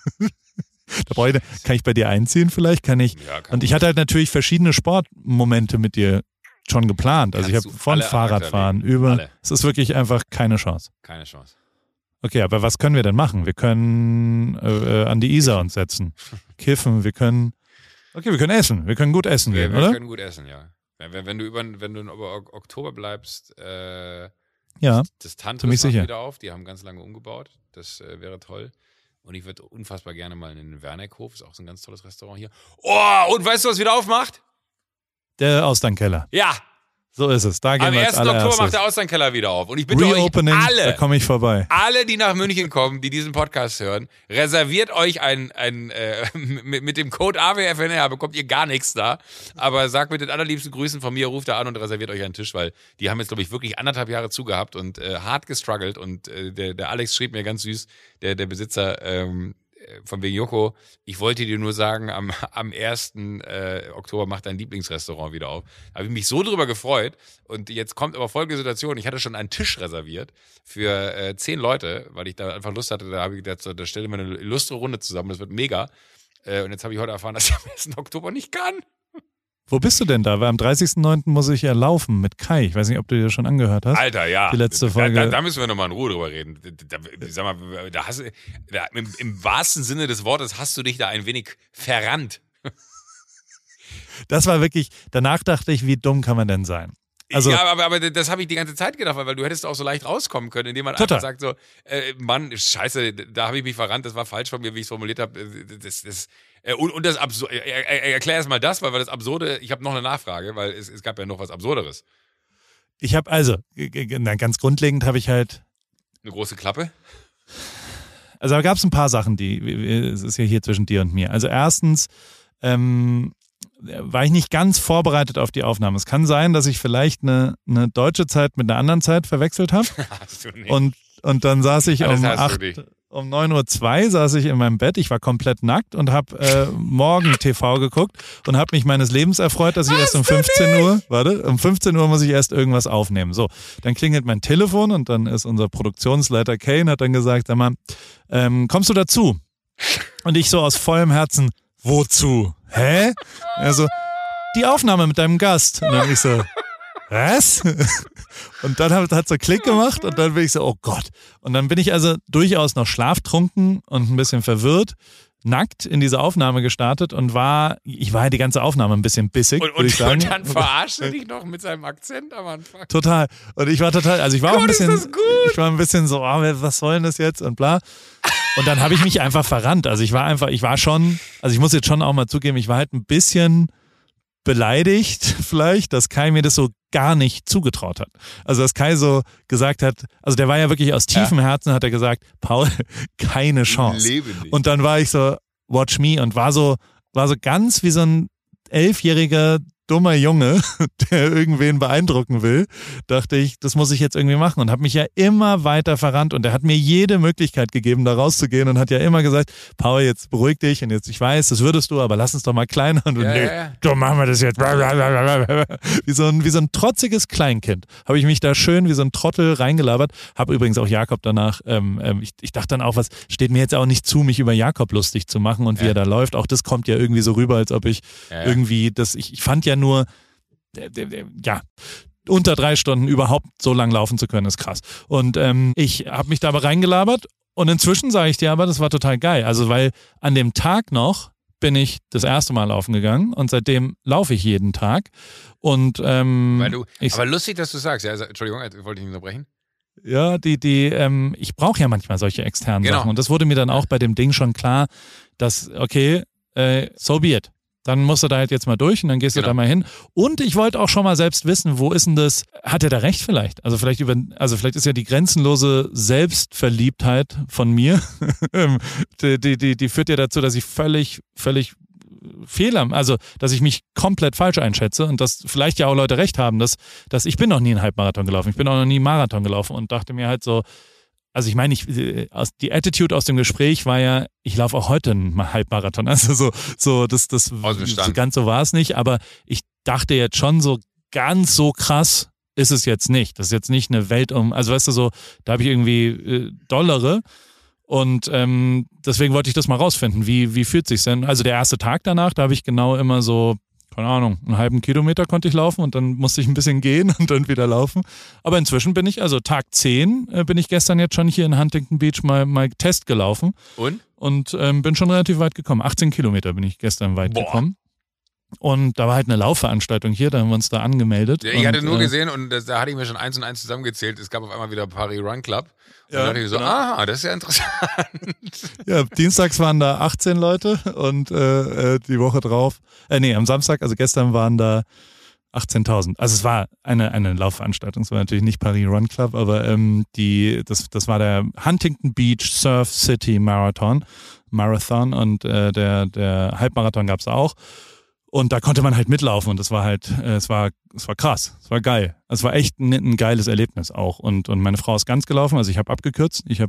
Da brauche ich, kann ich bei dir einziehen vielleicht? Kann ich? Ja, kann und ich hatte halt natürlich verschiedene Sportmomente mit dir schon geplant. Also Kannst ich habe von Fahrradfahren über. Alle. Es ist wirklich einfach keine Chance. Keine Chance. Okay, aber was können wir denn machen? Wir können äh, an die Isar uns setzen, kiffen, wir können. Okay, wir können essen. Wir können gut essen wir, gehen, wir oder? Wir können gut essen, ja. Wenn, wenn du über, wenn du über Oktober bleibst. Äh, Ja, das Tantris macht sicher. wieder auf, die haben ganz lange umgebaut, das äh, wäre toll. Und ich würde unfassbar gerne mal in den Werneckhof, ist auch so ein ganz tolles Restaurant hier. Oh, und weißt du, was wieder aufmacht? Der Austernkeller. Ja. So ist es, da gehen Am wir als ersten Oktober allererstes. macht der Austernkeller wieder auf. Und ich bitte euch alle, da komme ich vorbei. alle, die nach München kommen, die diesen Podcast hören, reserviert euch ein, ein äh, mit, mit dem Code A W F N R, bekommt ihr gar nichts da. Aber sagt mit den allerliebsten Grüßen von mir, ruft da an und reserviert euch einen Tisch, weil die haben jetzt, glaube ich, wirklich anderthalb Jahre zugehabt und äh, hart gestruggelt. Und äh, der, der Alex schrieb mir ganz süß, der, der Besitzer, ähm, von wegen Joko, ich wollte dir nur sagen, am, am ersten Äh, Oktober macht dein Lieblingsrestaurant wieder auf. Da habe ich mich so drüber gefreut. Und jetzt kommt aber folgende Situation. Ich hatte schon einen Tisch reserviert für äh, zehn Leute, weil ich da einfach Lust hatte. Da habe ich gedacht, so, da stelle ich mir eine illustre Runde zusammen. Das wird mega. Äh, und jetzt habe ich heute erfahren, dass ich am ersten Oktober nicht kann. Wo bist du denn da? Weil am dreißigsten neunten muss ich ja laufen mit Kai. Ich weiß nicht, ob du dir das schon angehört hast. Alter, ja. Die letzte Folge. Da, da, da müssen wir nochmal in Ruhe drüber reden. Da, da, sag mal, da hast, da, im, im wahrsten Sinne des Wortes hast du dich da ein wenig verrannt. Das war wirklich, danach dachte ich, wie dumm kann man denn sein? Also, ja, aber, aber das habe ich die ganze Zeit gedacht, weil du hättest auch so leicht rauskommen können, indem man total. einfach sagt so, äh, Mann, scheiße, da habe ich mich verrannt, das war falsch von mir, wie ich es formuliert habe. Das, das, äh, und, und das Absurde, er, er, erklär erst mal das, weil, weil das Absurde, ich habe noch eine Nachfrage, weil es, es gab ja noch was Absurderes. Ich habe also, na, ganz grundlegend habe ich halt eine große Klappe? Also da gab es ein paar Sachen, die, es ist ja hier zwischen dir und mir. Also erstens, ähm, war ich nicht ganz vorbereitet auf die Aufnahme. Es kann sein, dass ich vielleicht eine, eine deutsche Zeit mit einer anderen Zeit verwechselt habe. Hast du nicht. Und, und dann saß ich ja, um, acht, um neun Uhr zwei saß ich in meinem Bett. Ich war komplett nackt und habe äh, Morgen T V geguckt und habe mich meines Lebens erfreut, dass ich erst um fünfzehn Uhr, warte, um fünfzehn Uhr muss ich erst irgendwas aufnehmen. So, dann klingelt mein Telefon und dann ist unser Produktionsleiter Kane, hat dann gesagt, sag mal, ähm, kommst du dazu? Und ich so aus vollem Herzen, wozu? Hä? Also, die Aufnahme mit deinem Gast. Und dann bin ich so, was? Und dann hat es so Klick gemacht und dann bin ich so, oh Gott. Und dann bin ich also durchaus noch schlaftrunken und ein bisschen verwirrt, nackt in diese Aufnahme gestartet und war, ich war ja die ganze Aufnahme ein bisschen bissig, und, würde ich sagen. Und dann verarscht er dich noch mit seinem Akzent am Anfang. Total. Und ich war total, also ich war Gott, auch ein bisschen, ist das gut. ich war ein bisschen so, oh, was soll denn das jetzt und bla. Und dann habe ich mich einfach verrannt. Also ich war einfach, ich war schon, also ich muss jetzt schon auch mal zugeben, ich war halt ein bisschen beleidigt vielleicht, dass Kai mir das so gar nicht zugetraut hat. Also dass Kai so gesagt hat, also der war ja wirklich aus tiefem ja. Herzen, hat er gesagt, Paul, keine Chance. Lebe nicht. Und dann war ich so, watch me und war so, war so ganz wie so ein elfjähriger dummer Junge, der irgendwen beeindrucken will, dachte ich, das muss ich jetzt irgendwie machen und habe mich ja immer weiter verrannt und er hat mir jede Möglichkeit gegeben, da rauszugehen und hat ja immer gesagt, Paul, jetzt beruhig dich und jetzt, ich weiß, das würdest du, aber lass uns doch mal kleiner und ja, nee, ja. so machen wir das jetzt. Wie so ein, wie so ein trotziges Kleinkind habe ich mich da schön wie so ein Trottel reingelabert, habe übrigens auch Jakob danach, ähm, ähm, ich, ich dachte dann auch, was steht mir jetzt auch nicht zu, mich über Jakob lustig zu machen und wie ja. er da läuft, auch das kommt ja irgendwie so rüber, als ob ich ja, ja. irgendwie, das, ich, ich fand ja nur, ja, unter drei Stunden überhaupt so lang laufen zu können, ist krass. Und ähm, ich habe mich da aber reingelabert und inzwischen sage ich dir aber, das war total geil. Also weil an dem Tag noch bin ich das erste Mal laufen gegangen und seitdem laufe ich jeden Tag. Und ähm, weil du, ich, aber lustig, dass du sagst, ja, also, Entschuldigung, wollte ich nicht unterbrechen. Ja, die, die, ähm, ich brauche ja manchmal solche externen Genau. Sachen. Und das wurde mir dann auch bei dem Ding schon klar, dass, okay, äh, so be it. Dann musst du da halt jetzt mal durch und dann gehst Genau. du da mal hin. Und ich wollte auch schon mal selbst wissen, wo ist denn das, hat er da recht vielleicht? Also vielleicht über, also vielleicht ist ja die grenzenlose Selbstverliebtheit von mir, die, die, die, die führt ja dazu, dass ich völlig, völlig Fehler, also dass ich mich komplett falsch einschätze und dass vielleicht ja auch Leute recht haben, dass, dass ich bin noch nie einen Halbmarathon gelaufen, ich bin auch noch nie einen Marathon gelaufen und dachte mir halt so, also ich meine, ich, die Attitude aus dem Gespräch war ja, ich laufe auch heute einen Halbmarathon, also so, so das, das so ganz so war es nicht, aber ich dachte jetzt schon so, ganz so krass ist es jetzt nicht, das ist jetzt nicht eine Welt um, also weißt du so, da habe ich irgendwie äh, Dollare. Und ähm, deswegen wollte ich das mal rausfinden. Wie, wie fühlt sich's denn? Also der erste Tag danach, da habe ich genau immer so, keine Ahnung, einen halben Kilometer konnte ich laufen und dann musste ich ein bisschen gehen und dann wieder laufen. Aber inzwischen bin ich, also Tag zehn, äh, bin ich gestern jetzt schon hier in Huntington Beach mal, mal Test gelaufen. Und? Und ähm, bin schon relativ weit gekommen. achtzehn Kilometer bin ich gestern weit Boah. gekommen. Und da war halt eine Laufveranstaltung hier, da haben wir uns da angemeldet. Ja, ich hatte und, nur äh, gesehen und das, da hatte ich mir schon eins und eins zusammengezählt. Es gab auf einmal wieder Paris Run Club. Und Ja, da dachte ich so, genau. aha, das ist ja interessant. Ja, dienstags waren da achtzehn Leute und äh, die Woche drauf, äh, nee, am Samstag, also gestern waren da achtzehntausend. Also es war eine, eine Laufveranstaltung, es war natürlich nicht Paris Run Club, aber ähm, die, das, das war der Huntington Beach Surf City Marathon, Marathon und äh, der, der Halbmarathon gab's auch. Und da konnte man halt mitlaufen und das war halt, äh, es war, es war krass, es war geil. Es war echt ein, ein geiles Erlebnis auch. Und, und meine Frau ist ganz gelaufen, also ich habe abgekürzt, ich habe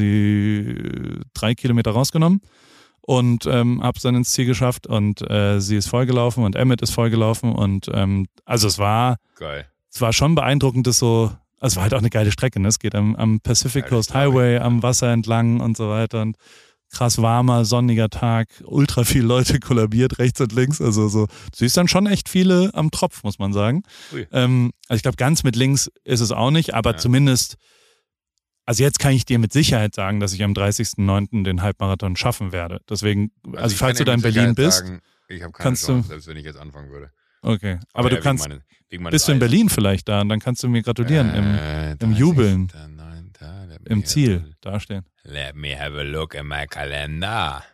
quasi drei Kilometer rausgenommen und ähm, habe es dann ins Ziel geschafft und äh, sie ist vollgelaufen und Emmett ist vollgelaufen und ähm, also es war, Geil. es war schon beeindruckend, das so, also es war halt auch eine geile Strecke, ne? Es geht am, am Pacific Ja, Coast das glaub ich. Highway, am Wasser entlang und so weiter und krass warmer, sonniger Tag, ultra viele Leute kollabiert rechts und links, also so, du siehst dann schon echt viele am Tropf, muss man sagen. Ui. Ähm, also ich glaube, ganz mit links ist es auch nicht, aber Ja. zumindest, also jetzt kann ich dir mit Sicherheit sagen, dass ich am dreißigsten neunten den Halbmarathon schaffen werde. Deswegen, also, ich falls du kann da in dir mit Berlin Sicherheit bist, sagen, ich habe keine kannst du- Chance, selbst wenn ich jetzt anfangen würde. okay, aber ja, du kannst, wegen meine, wegen meines bist du in Alters. Berlin vielleicht da und dann kannst du mir gratulieren im, Äh, im Jubeln. dreißigster neunter Let me im have Ziel a- dastehen. Let me have a look in my calendar.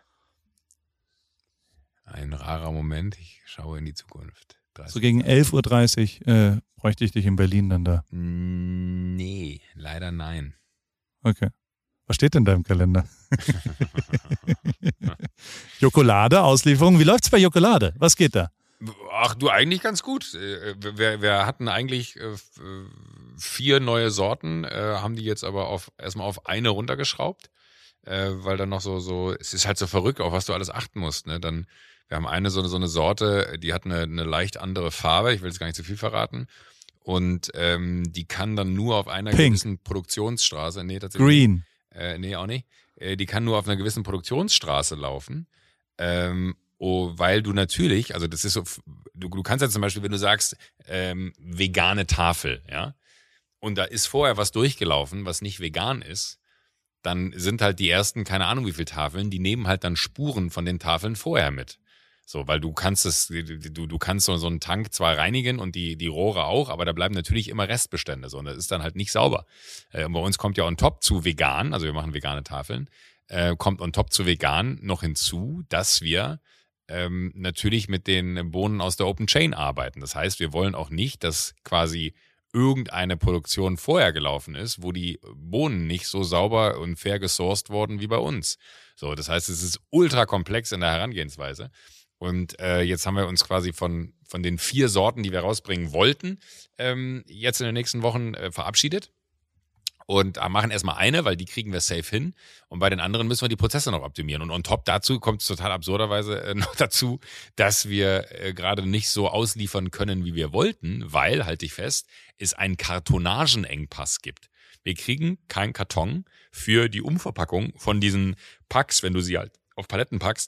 Ein rarer Moment, ich schaue in die Zukunft. So gegen elf Uhr dreißig äh, bräuchte ich dich in Berlin dann da. Nee, leider nein. Okay. Was steht denn da im Kalender? Jokolade, Auslieferung. Wie läuft's bei Jokolade? Was geht da? Ach du, eigentlich ganz gut. Äh, Wir, wir hatten eigentlich äh, f- äh, vier neue Sorten, äh, haben die jetzt aber auf erstmal auf eine runtergeschraubt, äh, weil dann noch so, so, es ist halt so verrückt, auf was du alles achten musst. Ne? Dann, wir haben eine so, so eine Sorte, die hat eine, eine leicht andere Farbe, ich will jetzt gar nicht zu viel verraten. Und ähm, die kann dann nur auf einer Pink. gewissen Produktionsstraße, nee, tatsächlich. Green. Äh, nee, auch nicht. Äh, die kann nur auf einer gewissen Produktionsstraße laufen. Ähm, oh, weil du natürlich, also das ist so, du, du kannst ja zum Beispiel, wenn du sagst, ähm, vegane Tafel, ja, und da ist vorher was durchgelaufen, was nicht vegan ist, dann sind halt die ersten, keine Ahnung wie viele Tafeln, die nehmen halt dann Spuren von den Tafeln vorher mit. So, weil du kannst es, du, du kannst so, so einen Tank zwar reinigen und die, die Rohre auch, aber da bleiben natürlich immer Restbestände. So, und das ist dann halt nicht sauber. Äh, und bei uns kommt ja on top zu vegan, also wir machen vegane Tafeln, äh, kommt on top zu vegan noch hinzu, dass wir ähm, natürlich mit den Bohnen aus der Open Chain arbeiten. Das heißt, wir wollen auch nicht, dass quasi irgendeine Produktion vorher gelaufen ist, wo die Bohnen nicht so sauber und fair gesourced wurden wie bei uns. So, das heißt, es ist ultra komplex in der Herangehensweise. Und äh, jetzt haben wir uns quasi von, von den vier Sorten, die wir rausbringen wollten, ähm, jetzt in den nächsten Wochen äh, verabschiedet. Und äh, machen erstmal eine, weil die kriegen wir safe hin. Und bei den anderen müssen wir die Prozesse noch optimieren. Und on top dazu kommt es total absurderweise äh, noch dazu, dass wir äh, gerade nicht so ausliefern können, wie wir wollten, weil, halte ich fest, es einen Kartonagenengpass gibt. Wir kriegen keinen Karton für die Umverpackung von diesen Packs, wenn du sie halt auf Paletten packst,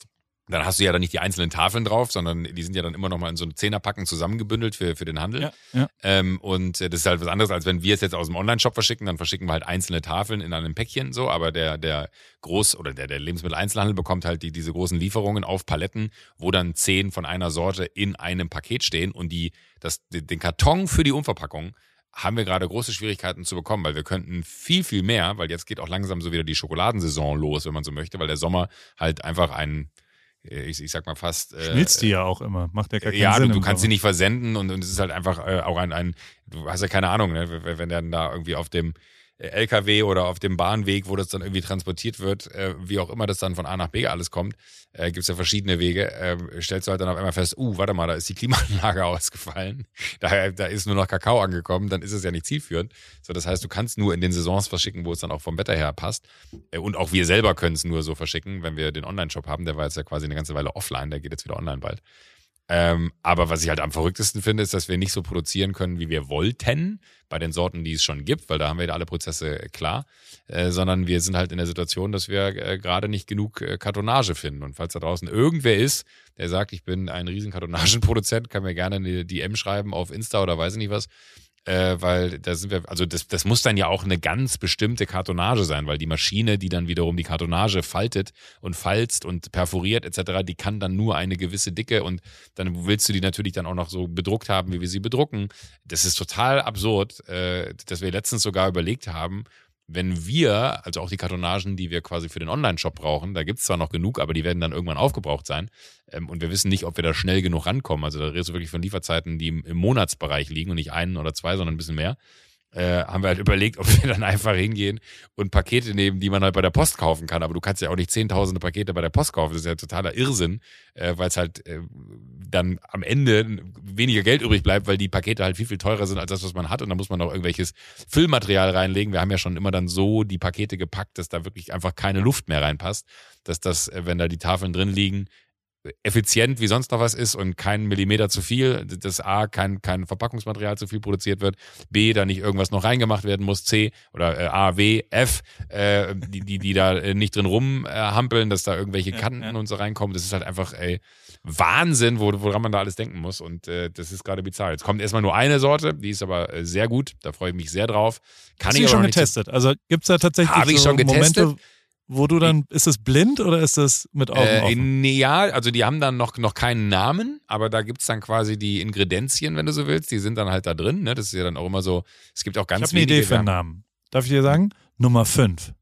Dann hast du ja dann nicht die einzelnen Tafeln drauf, sondern die sind ja dann immer noch mal in so Zehnerpacken zusammengebündelt für, für den Handel. Ja, ja. Ähm, und das ist halt was anderes, als wenn wir es jetzt aus dem Online-Shop verschicken, dann verschicken wir halt einzelne Tafeln in einem Päckchen so, aber der, der Groß- oder der, der Lebensmitteleinzelhandel bekommt halt die, diese großen Lieferungen auf Paletten, wo dann zehn von einer Sorte in einem Paket stehen und die, das, den Karton für die Umverpackung haben wir gerade große Schwierigkeiten zu bekommen, weil wir könnten viel, viel mehr, weil jetzt geht auch langsam so wieder die Schokoladensaison los, wenn man so möchte, weil der Sommer halt einfach ein Ich, ich sag mal fast. Äh, Schmilzt die ja auch immer, macht ja gar keinen ja, Sinn. Ja, du, du kannst sie nicht versenden und, und es ist halt einfach äh, auch ein, ein, du hast ja keine Ahnung, ne, wenn dann da irgendwie auf dem L K W oder auf dem Bahnweg, wo das dann irgendwie transportiert wird, äh, wie auch immer das dann von A nach B alles kommt, äh, gibt es ja verschiedene Wege, äh, stellst du halt dann auf einmal fest, uh, warte mal, da ist die Klimaanlage ausgefallen, da, da ist nur noch Kakao angekommen, dann ist es ja nicht zielführend. So, das heißt, du kannst nur in den Saisons verschicken, wo es dann auch vom Wetter her passt. Äh, und auch wir selber können es nur so verschicken, wenn wir den Online-Shop haben, der war jetzt ja quasi eine ganze Weile offline, der geht jetzt wieder online bald. Ähm, aber was ich halt am verrücktesten finde, ist, dass wir nicht so produzieren können, wie wir wollten, bei den Sorten, die es schon gibt, weil da haben wir ja alle Prozesse klar, äh, sondern wir sind halt in der Situation, dass wir äh, gerade nicht genug äh, Kartonage finden. Und falls da draußen irgendwer ist, der sagt, ich bin ein riesen Kartonagenproduzent, kann mir gerne eine D M schreiben auf Insta oder weiß ich nicht was, äh, weil da sind wir, also das, das muss dann ja auch eine ganz bestimmte Kartonage sein, weil die Maschine, die dann wiederum die Kartonage faltet und falzt und perforiert et cetera, die kann dann nur eine gewisse Dicke und dann willst du die natürlich dann auch noch so bedruckt haben, wie wir sie bedrucken. Das ist total absurd, äh, dass wir letztens sogar überlegt haben, wenn wir, also auch die Kartonagen, die wir quasi für den Online-Shop brauchen, da gibt es zwar noch genug, aber die werden dann irgendwann aufgebraucht sein. Ähm, und wir wissen nicht, ob wir da schnell genug rankommen. Also da redest du wirklich von Lieferzeiten, die im, im Monatsbereich liegen und nicht einen oder zwei, sondern ein bisschen mehr. Äh, haben wir halt überlegt, ob wir dann einfach hingehen und Pakete nehmen, die man halt bei der Post kaufen kann. Aber du kannst ja auch nicht zehntausende Pakete bei der Post kaufen. Das ist ja totaler Irrsinn, äh, weil es halt äh, dann am Ende weniger Geld übrig bleibt, weil die Pakete halt viel, viel teurer sind als das, was man hat. Und dann muss man noch irgendwelches Füllmaterial reinlegen. Wir haben ja schon immer dann so die Pakete gepackt, dass da wirklich einfach keine Luft mehr reinpasst. Dass das, äh, wenn da die Tafeln drin liegen, effizient wie sonst noch was ist und kein Millimeter zu viel, dass A, kein, kein Verpackungsmaterial zu viel produziert wird, B, da nicht irgendwas noch reingemacht werden muss, C oder äh, A, W, F, äh, die, die, die da nicht drin rumhampeln, dass da irgendwelche Kanten ja, ja. und so reinkommen. Das ist halt einfach ey, Wahnsinn, wo, woran man da alles denken muss und äh, das ist gerade bizarr. Jetzt kommt erstmal nur eine Sorte, die ist aber äh, sehr gut, da freue ich mich sehr drauf. Kann Hast ich du aber schon noch nicht getestet? Also gibt es da tatsächlich Hab ich so schon getestet? Momente, wo du dann, ist das blind oder ist das mit Augen äh, offen? Ja, also die haben dann noch, noch keinen Namen, aber da gibt's dann quasi die Ingredienzien, wenn du so willst, die sind dann halt da drin, ne? Das ist ja dann auch immer so, es gibt auch ganz ich habe eine wenige, Idee für einen Namen. Darf ich dir sagen? Nummer fünf.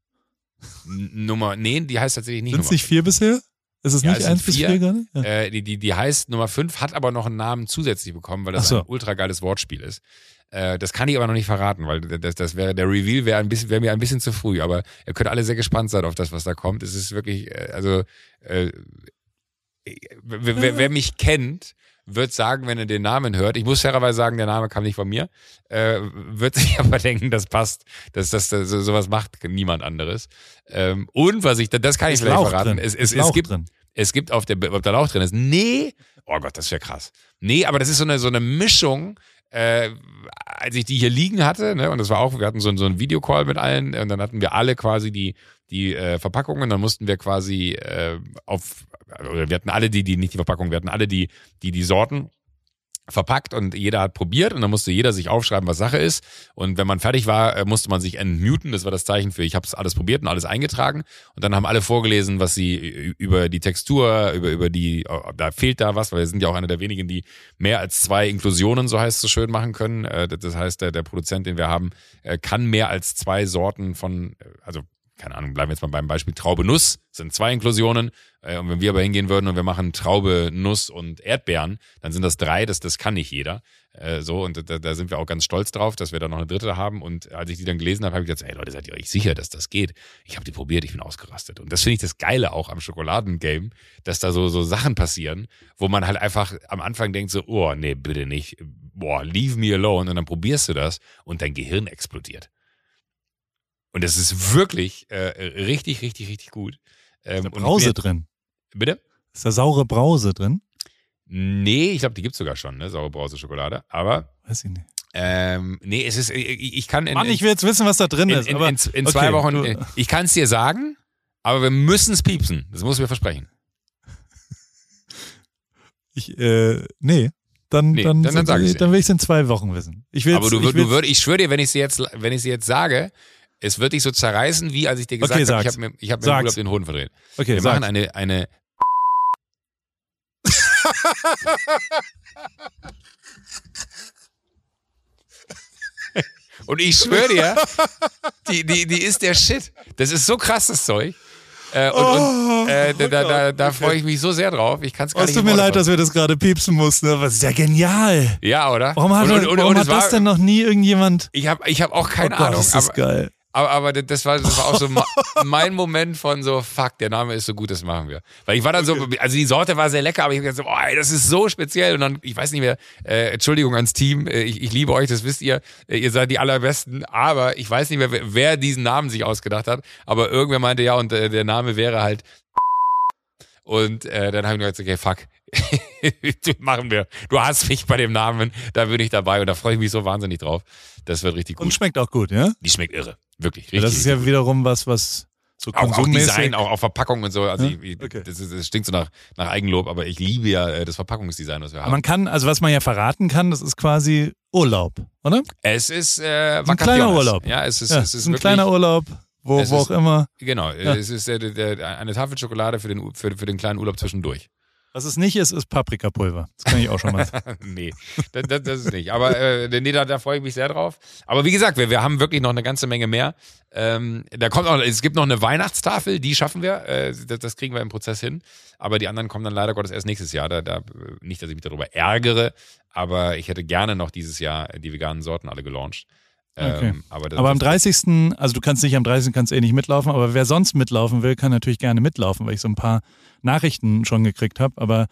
N- Nummer, nee, die heißt tatsächlich nicht Sind es Nummer nicht vier bisher? Ist es Ja, nicht es sind eins bis vier. vier gerade? Ja. Äh, die, die, die heißt Nummer fünf, hat aber noch einen Namen zusätzlich bekommen, weil das Ach so. ein ultra geiles Wortspiel ist. Äh, das kann ich aber noch nicht verraten, weil das, das wäre, der Reveal wäre ein bisschen, wäre mir ein bisschen zu früh, aber ihr könnt alle sehr gespannt sein auf das, was da kommt. Es ist wirklich, äh, also, äh, wer, wer, wer mich kennt, wird sagen, wenn er den Namen hört, ich muss fairerweise sagen, der Name kam nicht von mir, äh, wird sich aber denken, das passt, dass das, das so, sowas macht niemand anderes. Ähm, und was ich, das kann ich Ist vielleicht Lauch verraten, drin. es, es, Ist es Lauch gibt, drin. es gibt auf der, ob da Lauch drin ist, nee, oh Gott, das wäre krass. Nee, aber das ist so eine, so eine Mischung, äh, als ich die hier liegen hatte, ne, und das war auch, wir hatten so, so einen Videocall mit allen, und dann hatten wir alle quasi die, die äh, Verpackungen, dann mussten wir quasi äh, auf, oder wir hatten alle die, die, nicht die Verpackung, wir hatten alle die, die, die Sorten verpackt und jeder hat probiert und dann musste jeder sich aufschreiben, was Sache ist. Und wenn man fertig war, musste man sich entmuten. Das war das Zeichen für, ich habe es alles probiert und alles eingetragen. Und dann haben alle vorgelesen, was sie über die Textur, über über die, da fehlt da was, weil wir sind ja auch einer der wenigen, die mehr als zwei Inklusionen, so heißt es so schön, machen können. Das heißt, der, der Produzent, den wir haben, kann mehr als zwei Sorten von, also keine Ahnung, bleiben wir jetzt mal beim Beispiel Traube Nuss, sind zwei Inklusionen. Und wenn wir aber hingehen würden und wir machen Traube, Nuss und Erdbeeren, dann sind das drei, das, das kann nicht jeder. Äh, so, und da, da sind wir auch ganz stolz drauf, dass wir da noch eine dritte haben. Und als ich die dann gelesen habe, habe ich gesagt, ey Leute, seid ihr euch sicher, dass das geht? Ich habe die probiert, ich bin ausgerastet. Und das finde ich das Geile auch am Schokoladengame, dass da so, so Sachen passieren, wo man halt einfach am Anfang denkt so, oh, nee, bitte nicht. Boah, leave me alone. Und dann probierst du das und dein Gehirn explodiert. Und das ist wirklich äh, richtig, richtig, richtig gut. Ähm, ist da Brause jetzt, drin? Bitte? Ist da saure Brause drin? Nee, ich glaube, die gibt's sogar schon, ne? Saure Brause Schokolade. Aber weiß ich nicht. Ähm, nee, es ist, ich, ich kann in, Mann, ich will jetzt wissen, was da drin in, ist. In, aber, in, in okay, zwei Wochen, du, ich kann es dir sagen, aber wir müssen es piepsen. Das muss ich mir versprechen. Ich, äh, nee. Dann, Nee, dann, dann- dann sag ich's dir. dann will ich es in zwei Wochen wissen. Ich will's, Aber du, ich würd, will's, du würd, ich schwöre dir, wenn ich sie jetzt, wenn ich sie jetzt sage, es wird dich so zerreißen, wie als ich dir gesagt Okay, habe, ich sag's. habe mir, ich hab mir im Sag's. Urlaub den Hoden verdreht. Okay, Wir sag's. machen eine, eine. Und ich schwöre dir, die, die, die ist der Shit. Das ist so krass, das Zeug. Äh, und und äh, da, da, da, da freue ich mich so sehr drauf. Ich kann es gar Oh, nicht es tut in mir Worte leid, dass fassen. wir das gerade piepsen mussten. Aber es ist ja genial. Ja, oder? Warum hat, und, das- und, und, warum und hat es war, das denn noch nie irgendjemand? Ich habe ich hab auch keine oh Gott, Ahnung. das ist aber, geil. Aber, aber das war, das war auch so ma- mein Moment von so, fuck, der Name ist so gut, das machen wir. Weil ich war dann so, also die Sorte war sehr lecker, aber ich hab gedacht so, oh, ey, das ist so speziell. Und dann, ich weiß nicht mehr, äh, Entschuldigung ans Team, äh, ich, ich liebe euch, das wisst ihr, äh, ihr seid die allerbesten, aber ich weiß nicht mehr, wer, wer diesen Namen sich ausgedacht hat, aber irgendwer meinte ja, und äh, der Name wäre halt und äh, dann habe ich mir gesagt, okay, fuck, machen wir. Du hast mich bei dem Namen, da bin ich dabei und da freue ich mich so wahnsinnig drauf. Das wird richtig gut. Und schmeckt auch gut, ja? Die schmeckt irre, wirklich, richtig. Ja, das ist richtig ja wiederum was, was so auch, auch konsummäßig. Design, auch, auch Verpackung und so. Also Ja? ich, ich, Okay. das, ist, das stinkt so nach, nach Eigenlob, aber ich liebe ja äh, das Verpackungsdesign, was wir Aber haben. man kann, also was man ja verraten kann, das ist quasi Urlaub, oder? Es ist äh, ein kleiner Vacaciones. Urlaub. Ja, es ist, Ja, es ist ein wirklich, kleiner Urlaub, wo, Es wo ist- auch immer. Genau, Ja. es ist äh, der, der, eine Tafel Schokolade für den, für, für den kleinen Urlaub zwischendurch. Was es nicht ist, ist Paprikapulver. Das kann ich auch schon mal sagen. nee, das, das, das ist nicht. Aber äh, nee, da, da freue ich mich sehr drauf. Aber wie gesagt, wir, wir haben wirklich noch eine ganze Menge mehr. Ähm, da kommt auch, es gibt noch eine Weihnachtstafel, die schaffen wir. Äh, das, das kriegen wir im Prozess hin. Aber die anderen kommen dann leider Gottes erst nächstes Jahr. Da, da, nicht, dass ich mich darüber ärgere, aber ich hätte gerne noch dieses Jahr die veganen Sorten alle gelauncht. Ähm, Okay. aber das, Aber am dreißigsten, also du kannst nicht am dreißigsten kannst eh nicht mitlaufen, aber wer sonst mitlaufen will, kann natürlich gerne mitlaufen, weil ich so ein paar Nachrichten schon gekriegt habe. Aber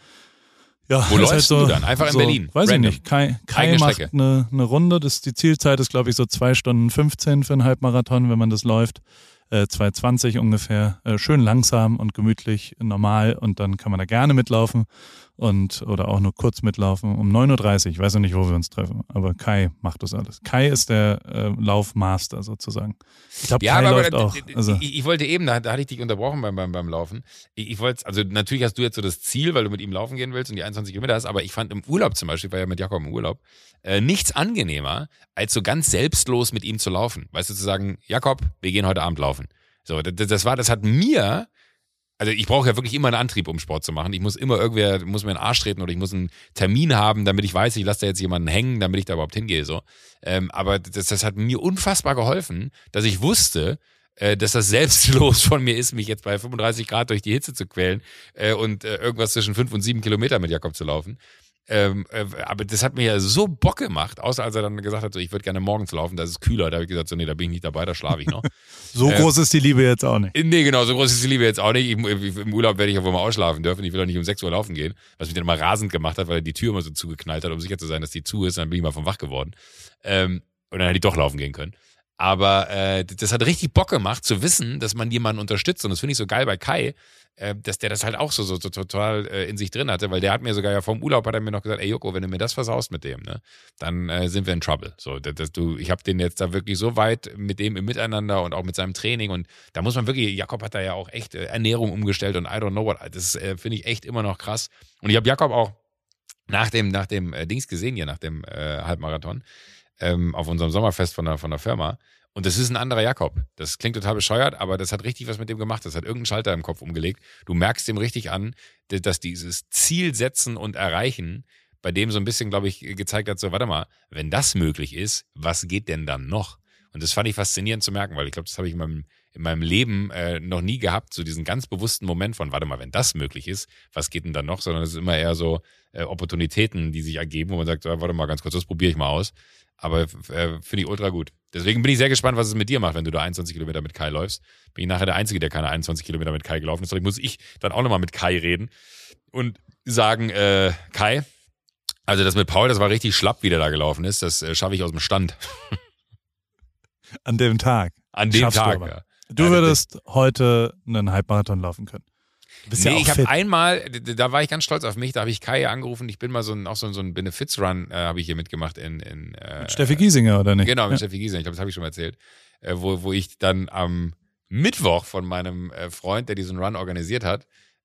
ja, Wo ist läufst halt so, du dann? Einfach in so, Berlin? Weiß Random? ich nicht. Kai, Kai Eigene macht Strecke? eine, eine Runde. Das, die Zielzeit ist, glaube ich, so zwei Stunden fünfzehn für einen Halbmarathon, wenn man das läuft. Äh, zwei zwanzig ungefähr. Äh, schön langsam und gemütlich, normal. Und dann kann man da gerne mitlaufen und oder auch nur kurz mitlaufen. Um neun Uhr dreißig. Ich weiß noch nicht, wo wir uns treffen. Aber Kai macht das alles. Kai ist der äh, Laufmaster sozusagen. Ich glaube, Ja, Kai aber, läuft aber auch. Also, ich, ich wollte eben, da, da hatte ich dich unterbrochen beim, beim, beim Laufen. Ich, ich wollte, also natürlich hast du jetzt so das Ziel, weil du mit ihm laufen gehen willst und die einundzwanzig Kilometer hast, aber ich fand im Urlaub zum Beispiel, ich war ja mit Jakob im Urlaub, äh, nichts angenehmer, als so ganz selbstlos mit ihm zu laufen. Weißt du, zu sagen, Jakob, wir gehen heute Abend laufen. So, das, das war, das hat mir, also ich brauche ja wirklich immer einen Antrieb, um Sport zu machen. Ich muss immer irgendwer, muss mir in den Arsch treten oder ich muss einen Termin haben, damit ich weiß, ich lasse da jetzt jemanden hängen, damit ich da überhaupt hingehe. So. Ähm, aber das, das hat mir unfassbar geholfen, dass ich wusste, äh, dass das selbstlos von mir ist, mich jetzt bei fünfunddreißig Grad durch die Hitze zu quälen äh, und äh, irgendwas zwischen fünf und sieben Kilometer mit Jakob zu laufen. Ähm, äh, aber das hat mir ja so Bock gemacht, außer als er dann gesagt hat, so, ich würde gerne morgens laufen, das ist kühler. Da habe ich gesagt, so nee, da bin ich nicht dabei, da schlafe ich noch. so äh, groß ist die Liebe jetzt auch nicht. Nee, genau, so groß ist die Liebe jetzt auch nicht. Ich, Im Urlaub werde ich ja wohl mal ausschlafen dürfen. Ich will doch nicht um sechs Uhr laufen gehen, was mich dann immer rasend gemacht hat, weil er die Tür immer so zugeknallt hat, um sicher zu sein, dass die zu ist. Dann bin ich mal vom wach geworden. Ähm, und dann hätte ich doch laufen gehen können. Aber äh, das hat richtig Bock gemacht, zu wissen, dass man jemanden unterstützt. Und das finde ich so geil bei Kai, äh, dass der das halt auch so, so, so total äh, in sich drin hatte. Weil der hat mir sogar ja vom Urlaub hat er mir noch gesagt, ey Joko, wenn du mir das versaust mit dem, ne, dann äh, sind wir in Trouble. So, dass, dass du, ich habe den jetzt da wirklich so weit mit dem im Miteinander und auch mit seinem Training. Und da muss man wirklich, Jakob hat da ja auch echt äh, Ernährung umgestellt und I don't know what. Das äh, finde ich echt immer noch krass. Und ich habe Jakob auch nach dem, nach dem äh, Dings gesehen hier, nach dem äh, Halbmarathon. Ähm, auf unserem Sommerfest von der, von der Firma. Und das ist ein anderer Jakob. Das klingt total bescheuert, aber das hat richtig was mit dem gemacht. Das hat irgendeinen Schalter im Kopf umgelegt. Du merkst dem richtig an, dass dieses Ziel setzen und erreichen bei dem so ein bisschen, glaube ich, gezeigt hat, so, warte mal, wenn das möglich ist, was geht denn dann noch? Und das fand ich faszinierend zu merken, weil ich glaube, das habe ich in meinem, in meinem Leben äh, noch nie gehabt, so diesen ganz bewussten Moment von, warte mal, wenn das möglich ist, was geht denn dann noch? Sondern es ist immer eher so äh, Opportunitäten, die sich ergeben, wo man sagt, so, warte mal, ganz kurz, das probiere ich mal aus. Aber äh, finde ich ultra gut. Deswegen bin ich sehr gespannt, was es mit dir macht, wenn du da einundzwanzig Kilometer mit Kai läufst. Bin ich nachher der Einzige, der keine einundzwanzig Kilometer mit Kai gelaufen ist. Vielleicht muss ich dann auch nochmal mit Kai reden und sagen, äh, Kai, also das mit Paul, das war richtig schlapp, wie der da gelaufen ist. Das äh, schaffe ich aus dem Stand. An dem Tag. An dem Schaffst du Tag, aber. ja. Du Ja, würdest heute einen Halbmarathon laufen können. Du bist Nee, ja auch ich habe fit. einmal, da war ich ganz stolz auf mich, da habe ich Kai angerufen. Ich bin mal so ein, auch so, so ein Benefits-Run, äh, habe ich hier mitgemacht in, in äh, Mit Steffi Giesinger, oder nicht? Genau, mit ja. Steffi Giesinger, ich glaube, das habe ich schon mal erzählt, äh, wo, wo ich dann am Mittwoch von meinem äh, Freund, der diesen Run organisiert hat,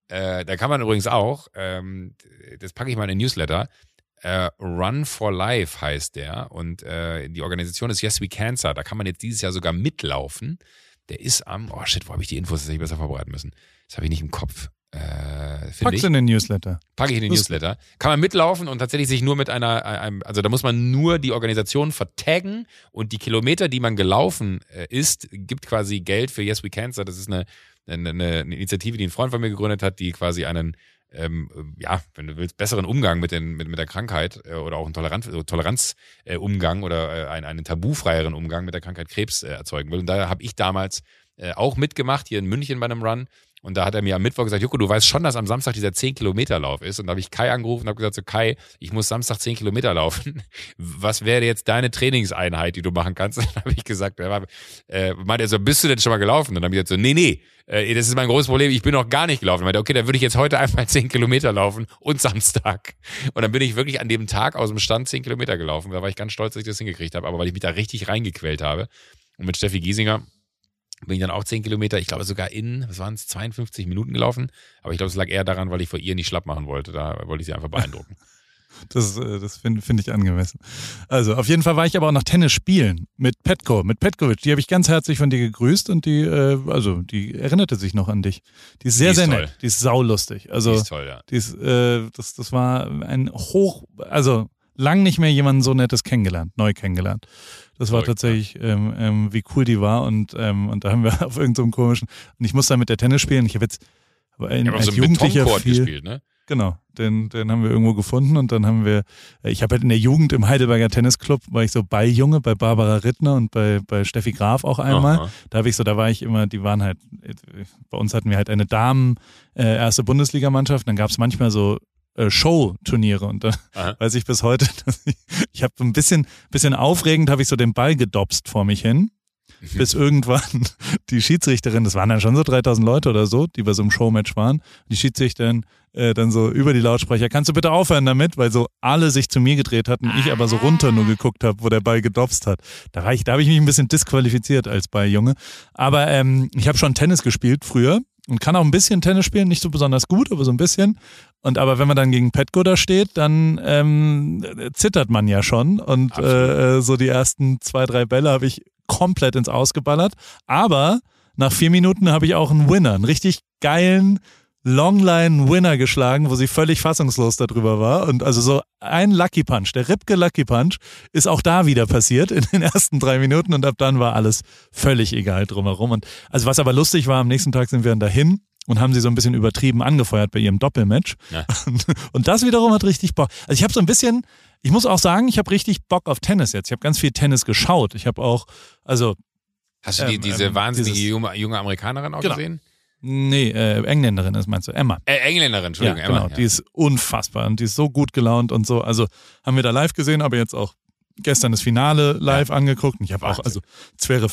Äh, da kann man übrigens auch, ähm, das packe ich mal in den Newsletter, äh, Run for Life heißt der und äh, die Organisation ist Yes We Cancer. Da kann man jetzt dieses Jahr sogar mitlaufen. Der ist am, oh shit, wo habe ich die Infos, das hätte ich besser vorbereiten müssen. Das habe ich nicht im Kopf. Äh, Packst du in den Newsletter? Packe ich in den Newsletter. Kann man mitlaufen und tatsächlich sich nur mit einer, einem, also da muss man nur die Organisation vertaggen und die Kilometer, die man gelaufen äh, ist, gibt quasi Geld für Yes We Cancer. Das ist eine, eine, eine Initiative, die ein Freund von mir gegründet hat, die quasi einen, ähm, ja, wenn du willst, besseren Umgang mit, den, mit, mit der Krankheit äh, oder auch einen Toleranz, Toleranzumgang äh, oder äh, einen, einen tabufreieren Umgang mit der Krankheit Krebs äh, erzeugen will. Und da habe ich damals äh, auch mitgemacht, hier in München bei einem Run. Und da hat er mir am Mittwoch gesagt, Joko, du weißt schon, dass am Samstag dieser zehn Kilometer Lauf ist. Und da habe ich Kai angerufen und habe gesagt, so Kai, ich muss Samstag zehn Kilometer laufen. Was wäre jetzt deine Trainingseinheit, die du machen kannst? Und dann habe ich gesagt, er war, äh, meinte er so, bist du denn schon mal gelaufen? Und dann habe ich gesagt so, nee, nee, äh, das ist mein großes Problem, ich bin noch gar nicht gelaufen. Und meinte, okay, dann würde ich jetzt heute einfach zehn Kilometer laufen und Samstag. Und dann bin ich wirklich an dem Tag aus dem Stand zehn Kilometer gelaufen. Da war ich ganz stolz, dass ich das hingekriegt habe, aber weil ich mich da richtig reingequält habe. Und mit Steffi Giesinger bin ich dann auch zehn Kilometer, ich glaube sogar in, was waren es, zweiundfünfzig Minuten gelaufen. Aber ich glaube, es lag eher daran, weil ich vor ihr nicht schlapp machen wollte. Da wollte ich sie einfach beeindrucken. Das, das finde find ich angemessen. Also auf jeden Fall war ich aber auch noch Tennis spielen mit Petko, mit Petkovic. Die habe ich ganz herzlich von dir gegrüßt und die, äh, also die erinnerte sich noch an dich. Die ist sehr, die ist sehr toll. Nett. Die ist saulustig. Also, die ist toll, ja. Die ist, äh, das, das war ein hoch, also lang nicht mehr jemanden so Nettes kennengelernt, neu kennengelernt. Das war tatsächlich, ähm, ähm, wie cool die war und, ähm, und da haben wir auf irgendeinem so komischen, und ich musste dann mit der Tennis spielen. Ich habe jetzt aber in, ja, als so ein Jugendlicher viel gespielt, ne? Genau, den, den haben wir irgendwo gefunden und dann haben wir, ich habe halt in der Jugend im Heidelberger Tennisclub, war ich so Balljunge bei Barbara Rittner und bei, bei Steffi Graf auch einmal. Aha. Da habe ich so, da war ich immer, die waren halt, bei uns hatten wir halt eine Damen äh, erste Bundesligamannschaft, dann gab es manchmal so äh, Show-Turniere und da Aha. weiß ich bis heute, dass ich, ich habe so ein bisschen, bisschen aufregend, habe ich so den Ball gedopst vor mich hin. Bis irgendwann die Schiedsrichterin, das waren dann schon so dreitausend Leute oder so, die bei so einem Showmatch waren, die Schiedsrichterin äh, dann so über die Lautsprecher, kannst du bitte aufhören damit, weil so alle sich zu mir gedreht hatten, ich aber so runter nur geguckt habe, wo der Ball gedopst hat. Da war ich, da habe ich mich ein bisschen disqualifiziert als Balljunge. Aber ähm, ich habe schon Tennis gespielt früher und kann auch ein bisschen Tennis spielen, nicht so besonders gut, aber so ein bisschen. Und aber wenn man dann gegen Petko da steht, dann ähm, zittert man ja schon und äh, so die ersten zwei, drei Bälle habe ich komplett ins Ausgeballert, aber nach vier Minuten habe ich auch einen Winner, einen richtig geilen Longline-Winner geschlagen, wo sie völlig fassungslos darüber war und also so ein Lucky Punch, der Ripke Lucky Punch ist auch da wieder passiert in den ersten drei Minuten und ab dann war alles völlig egal drumherum und also was aber lustig war, am nächsten Tag sind wir dann dahin und haben sie so ein bisschen übertrieben angefeuert bei ihrem Doppelmatch. Ja. Und, und das wiederum hat richtig Bock. Also ich habe so ein bisschen, ich muss auch sagen, ich habe richtig Bock auf Tennis jetzt. Ich habe ganz viel Tennis geschaut. Ich habe auch, also... Hast du die, ähm, diese ähm, wahnsinnige dieses, junge, junge Amerikanerin auch genau. gesehen? Nee, äh, Engländerin ist, meinst du, Emma. Äh, Engländerin, Entschuldigung, ja, Emma. Genau, ja. Die ist unfassbar und die ist so gut gelaunt und so. Also haben wir da live gesehen, aber jetzt auch gestern das Finale live ja. angeguckt. Und ich habe auch, also Zverev,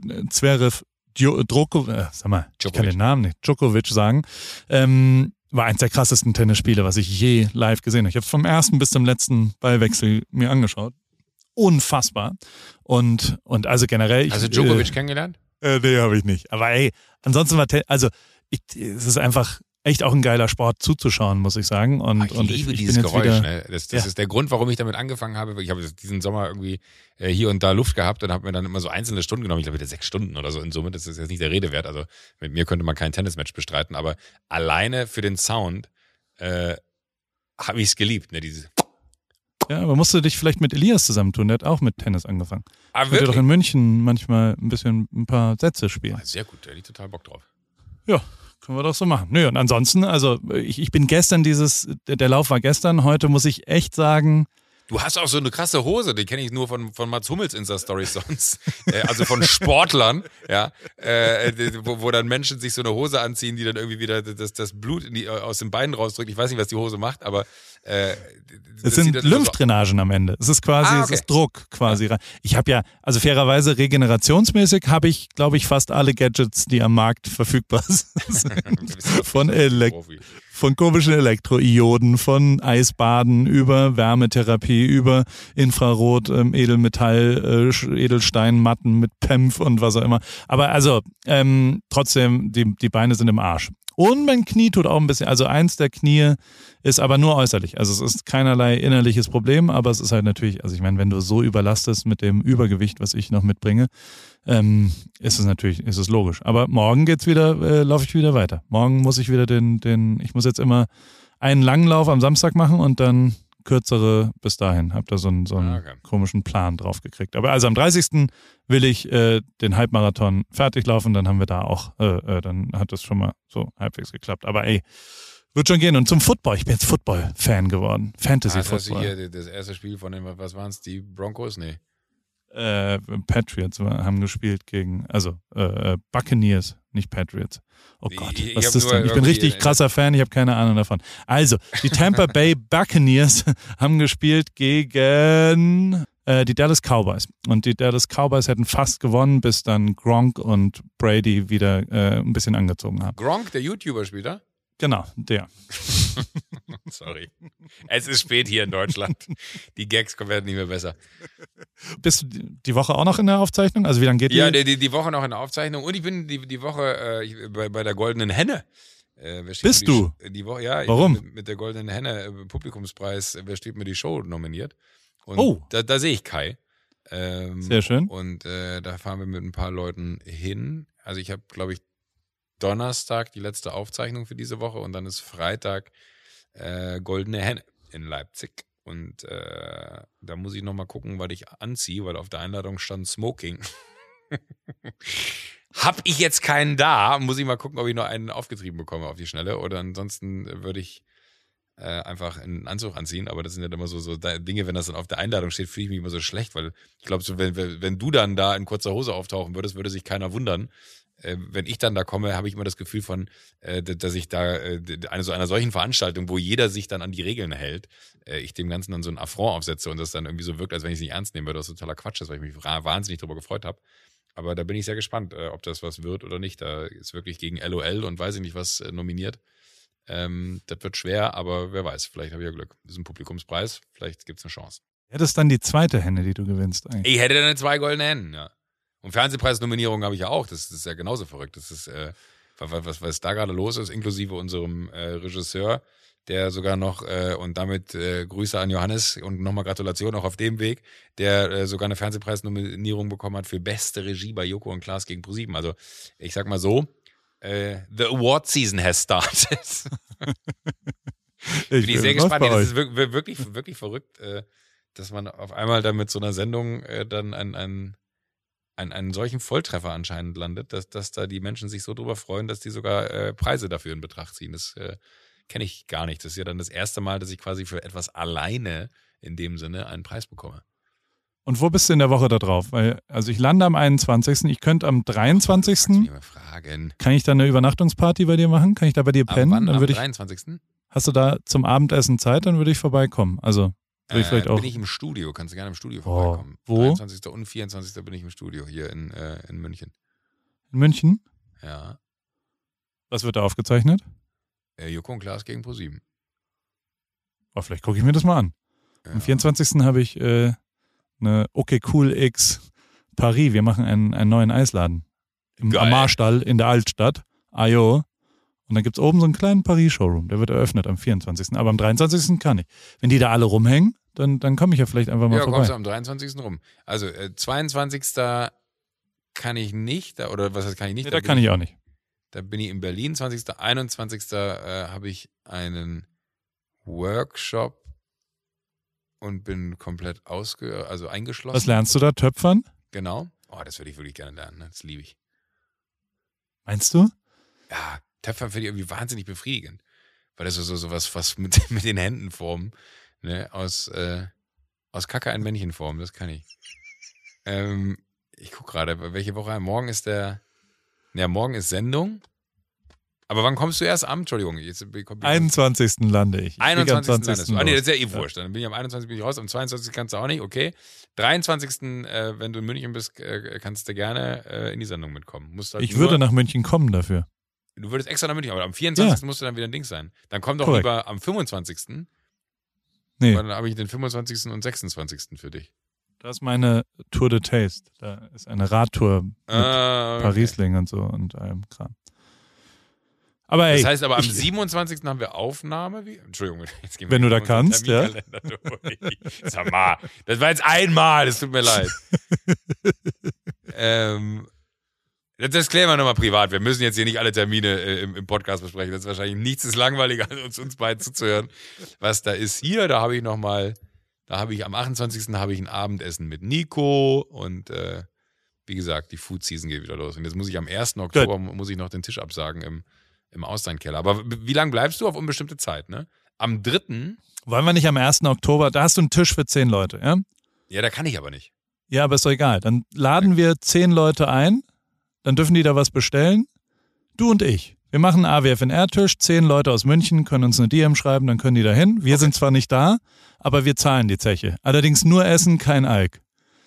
Zverev Djokovic, äh, sag mal, Djokovic. Ich kann den Namen nicht, Djokovic sagen, ähm, war eins der krassesten Tennisspiele, was ich je live gesehen habe. Ich habe vom ersten bis zum letzten Ballwechsel mir angeschaut. Unfassbar. Und, und also generell... Ich, Hast du Djokovic äh, kennengelernt? Äh, nee, habe ich nicht. Aber ey, ansonsten war, Ten- also ich, es ist einfach... echt auch ein geiler Sport zuzuschauen, muss ich sagen. Und, ich und liebe ich, ich dieses bin jetzt Geräusch. Wieder, ne? Das, das ja. ist der Grund, warum ich damit angefangen habe. Ich habe diesen Sommer irgendwie äh, hier und da Luft gehabt und habe mir dann immer so einzelne Stunden genommen. Ich glaube, wieder sechs Stunden oder so in Summe. Das ist jetzt nicht der Rede wert. Also mit mir könnte man kein Tennismatch bestreiten. Aber alleine für den Sound äh, habe ich es geliebt. Ne? Diese ja, aber musst du dich vielleicht mit Elias zusammentun. Der hat auch mit Tennis angefangen. Ah, wirklich? Doch in München manchmal ein bisschen ein paar Sätze spielen. Oh, sehr gut, der hat total Bock drauf. Ja. Können wir doch so machen. Nö, und ansonsten, also ich, ich bin gestern dieses, der Lauf war gestern, heute muss ich echt sagen. Du hast auch so eine krasse Hose, die kenne ich nur von, von Mats Hummels Insta-Stories sonst. äh, also von Sportlern, ja, äh, wo, wo dann Menschen sich so eine Hose anziehen, die dann irgendwie wieder das, das Blut in die, aus den Beinen rausdrückt. Ich weiß nicht, was die Hose macht, aber äh, es sind Lymphdrainagen so am Ende. Es ist quasi, ah, okay. es ist Druck quasi. Ja. Ich habe ja, also fairerweise regenerationsmäßig habe ich, glaube ich, fast alle Gadgets, die am Markt verfügbar sind. von, Elek- von komischen Elektroioden, von Eisbaden über Wärmetherapie, über Infrarot, ähm, Edelmetall, äh, Edelsteinmatten mit P E M F und was auch immer. Aber also ähm, trotzdem, die, die Beine sind im Arsch. Und mein Knie tut auch ein bisschen, also eins der Knie ist aber nur äußerlich. Also es ist keinerlei innerliches Problem, aber es ist halt natürlich, also ich meine, wenn du so überlastest mit dem Übergewicht, was ich noch mitbringe, ähm, ist es natürlich, ist es logisch. Aber morgen geht's wieder, äh, laufe ich wieder weiter. Morgen muss ich wieder den, den, ich muss jetzt immer einen langen Lauf am Samstag machen und dann kürzere bis dahin. Hab da so einen, so einen Okay. komischen Plan drauf gekriegt. Aber also am dreißigsten will ich äh, den Halbmarathon fertig laufen, dann haben wir da auch, äh, äh, dann hat das schon mal so halbwegs geklappt. Aber ey, wird schon gehen. Und zum Football, ich bin jetzt Football-Fan geworden. Ah, das hast du Fantasy-Football. hier das erste Spiel von den, was waren es, die Broncos? Nee. Äh, Patriots haben gespielt gegen, also äh, Buccaneers, nicht Patriots. Oh Gott, Ich- ich was hab ist das nur denn? Ich bin irgendwie- richtig krasser Fan, ich habe keine Ahnung davon. Also, die Tampa Bay Buccaneers haben gespielt gegen äh, die Dallas Cowboys. Und die Dallas Cowboys hätten fast gewonnen, bis dann Gronk und Brady wieder äh, ein bisschen angezogen haben. Gronk, der YouTuber-Spieler? Genau, der. Sorry. Es ist spät hier in Deutschland. Die Gags werden nicht mehr besser. Bist du die Woche auch noch in der Aufzeichnung? Also wie lange geht die? Ja, die, die, die Woche noch in der Aufzeichnung. Und ich bin die, die Woche äh, ich, bei, bei der Goldenen Henne. Äh, wer steht Bist mir die du? Sch- Die Woche, ja, ich Warum? bin mit, mit der Goldenen Henne äh, Publikumspreis, äh, wer steht mir die Show nominiert. Und Oh. da, da sehe ich Kai. Ähm, Sehr schön. Und äh, da fahren wir mit ein paar Leuten hin. Also ich habe, glaube ich, Donnerstag die letzte Aufzeichnung für diese Woche und dann ist Freitag äh, Goldene Henne in Leipzig. Und äh, da muss ich nochmal gucken, was ich anziehe, weil auf der Einladung stand Smoking. Hab ich jetzt keinen da, muss ich mal gucken, ob ich noch einen aufgetrieben bekomme auf die Schnelle. Oder ansonsten würde ich äh, einfach einen Anzug anziehen. Aber das sind ja immer so, so Dinge, wenn das dann auf der Einladung steht, fühle ich mich immer so schlecht, weil ich glaube, so, wenn, wenn du dann da in kurzer Hose auftauchen würdest, würde sich keiner wundern. Äh, wenn ich dann da komme, habe ich immer das Gefühl von, äh, dass ich da äh, eine so einer solchen Veranstaltung, wo jeder sich dann an die Regeln hält, äh, ich dem Ganzen dann so ein Affront aufsetze und das dann irgendwie so wirkt, als wenn ich es nicht ernst nehmen würde, was totaler Quatsch ist, weil ich mich wahnsinnig drüber gefreut habe. Aber da bin ich sehr gespannt, äh, ob das was wird oder nicht. Da ist wirklich gegen L O L und weiß ich nicht was äh, nominiert. Ähm, das wird schwer, aber wer weiß, vielleicht habe ich ja Glück. Das ist ein Publikumspreis, vielleicht gibt es eine Chance. Ja, das ist dann die zweite Henne, die du gewinnst eigentlich. Ich hätte dann zwei goldene Hennen, ja. Und Fernsehpreisnominierungen habe ich ja auch. Das, das ist ja genauso verrückt. Das ist, äh, was, was, was da gerade los ist, inklusive unserem äh, Regisseur, der sogar noch, äh, und damit äh, Grüße an Johannes und nochmal Gratulation auch auf dem Weg, der äh, sogar eine Fernsehpreisnominierung bekommen hat für beste Regie bei Joko und Klaas gegen ProSieben. Also ich sag mal so, äh, the award season has started. Bin ich sehr gespannt. Das ist wirklich, wirklich, wirklich verrückt, äh, dass man auf einmal da mit so einer Sendung äh, dann ein, ein Einen, einen solchen Volltreffer anscheinend landet, dass, dass da die Menschen sich so drüber freuen, dass die sogar äh, Preise dafür in Betracht ziehen. Das äh, kenne ich gar nicht. Das ist ja dann das erste Mal, dass ich quasi für etwas alleine in dem Sinne einen Preis bekomme. Und wo bist du in der Woche da drauf? Weil, also ich lande am einundzwanzigsten Ich könnte am dreiundzwanzigsten Kannst du mich mal fragen. Kann ich da eine Übernachtungsparty bei dir machen? Kann ich da bei dir Am pennen? wann? Dann Am würde ich, dreiundzwanzigsten hast du da zum Abendessen Zeit? Dann würde ich vorbeikommen. Also würde ich Äh, vielleicht auch. bin ich im Studio, kannst du gerne im Studio Oh, vorbeikommen. wo? dreiundzwanzigsten und vierundzwanzigsten bin ich im Studio hier in, äh, in München. In München? Ja. Was wird da aufgezeichnet? Äh, Joko und Klaas gegen ProSieben. Oh, vielleicht gucke ich mir das mal an. Ja. Am vierundzwanzigsten habe ich äh, eine Okay Cool X Paris. Wir machen einen, einen neuen Eisladen. Im Geil. Amarstall in der Altstadt. Ajo. Und dann gibt es oben so einen kleinen Paris-Showroom. Der wird eröffnet am vierundzwanzigsten Aber am dreiundzwanzigsten kann ich. Wenn die da alle rumhängen, dann, dann komme ich ja vielleicht einfach mal Ja, kommst vorbei. du am dreiundzwanzigsten rum. Also äh, zweiundzwanzigsten kann ich nicht, da, oder was heißt kann ich nicht? Nee, da bin kann ich auch nicht. Da bin ich in Berlin. zwanzigsten einundzwanzigsten äh, habe ich einen Workshop und bin komplett ausge, also eingeschlossen. Was lernst du da? Töpfern? Genau. Oh, das würde ich wirklich gerne lernen. Ne? Das liebe ich. Meinst du? Ja, Töpfern finde ich irgendwie wahnsinnig befriedigend. Weil das so, so, so was, was mit, mit den Händen formen. Ne? Aus, äh, aus Kacke ein Männchen formen, das kann ich. Ähm, ich gucke gerade, welche Woche? Morgen ist der. Ja, morgen ist Sendung. Aber wann kommst du erst am? Entschuldigung. Jetzt, einundzwanzigsten lande ich. ich einundzwanzigsten landest landest du. Ah, nee, das ist ja eh wurscht. Dann bin ich am einundzwanzigsten bin ich raus, am zweiundzwanzigsten kannst du auch nicht, okay. dreiundzwanzigsten Äh, wenn du in München bist, äh, kannst du gerne äh, in die Sendung mitkommen. Musst halt Ich nur, würde nach München kommen dafür. Du würdest extra nach München, aber am vierundzwanzigsten Ja. musst du dann wieder ein Ding sein. Dann komm doch Korrekt. lieber am fünfundzwanzigsten Nee, Weil dann habe ich den fünfundzwanzigsten und sechsundzwanzigsten für dich. das ist meine Tour de Taste. Da ist eine Radtour mit Ah, okay. Parisling und so und allem Kram. Aber ey, das heißt aber am ich, siebenundzwanzigsten haben wir Aufnahme. Wie? Entschuldigung, jetzt gehen wir wenn du da unseren kannst, ja. Terminkalender durch. Sag mal, das war jetzt einmal, das tut mir leid. ähm, das klären wir nochmal privat. Wir müssen jetzt hier nicht alle Termine äh, im, im Podcast besprechen. Das ist wahrscheinlich nichts ist langweiliger, als uns, uns beiden zuzuhören, was da ist. Hier, da habe ich nochmal, da habe ich am achtundzwanzigsten habe ich ein Abendessen mit Nico und äh, wie gesagt, die Food Season geht wieder los. Und jetzt muss ich am ersten Oktober Good. muss ich noch den Tisch absagen im, im Austernkeller. Aber wie lange bleibst du? Auf unbestimmte Zeit, ne? Am dritten Wollen wir nicht am ersten Oktober, da hast du einen Tisch für zehn Leute, ja? Ja, da kann ich aber nicht. Ja, aber ist doch egal. Dann laden wir zehn Leute ein, dann dürfen die da was bestellen. Du und ich. Wir machen einen A W F N R-Tisch, zehn Leute aus München können uns eine D M schreiben, dann können die da hin. Wir okay. sind zwar nicht da, aber wir zahlen die Zeche. Allerdings nur Essen, kein Alk.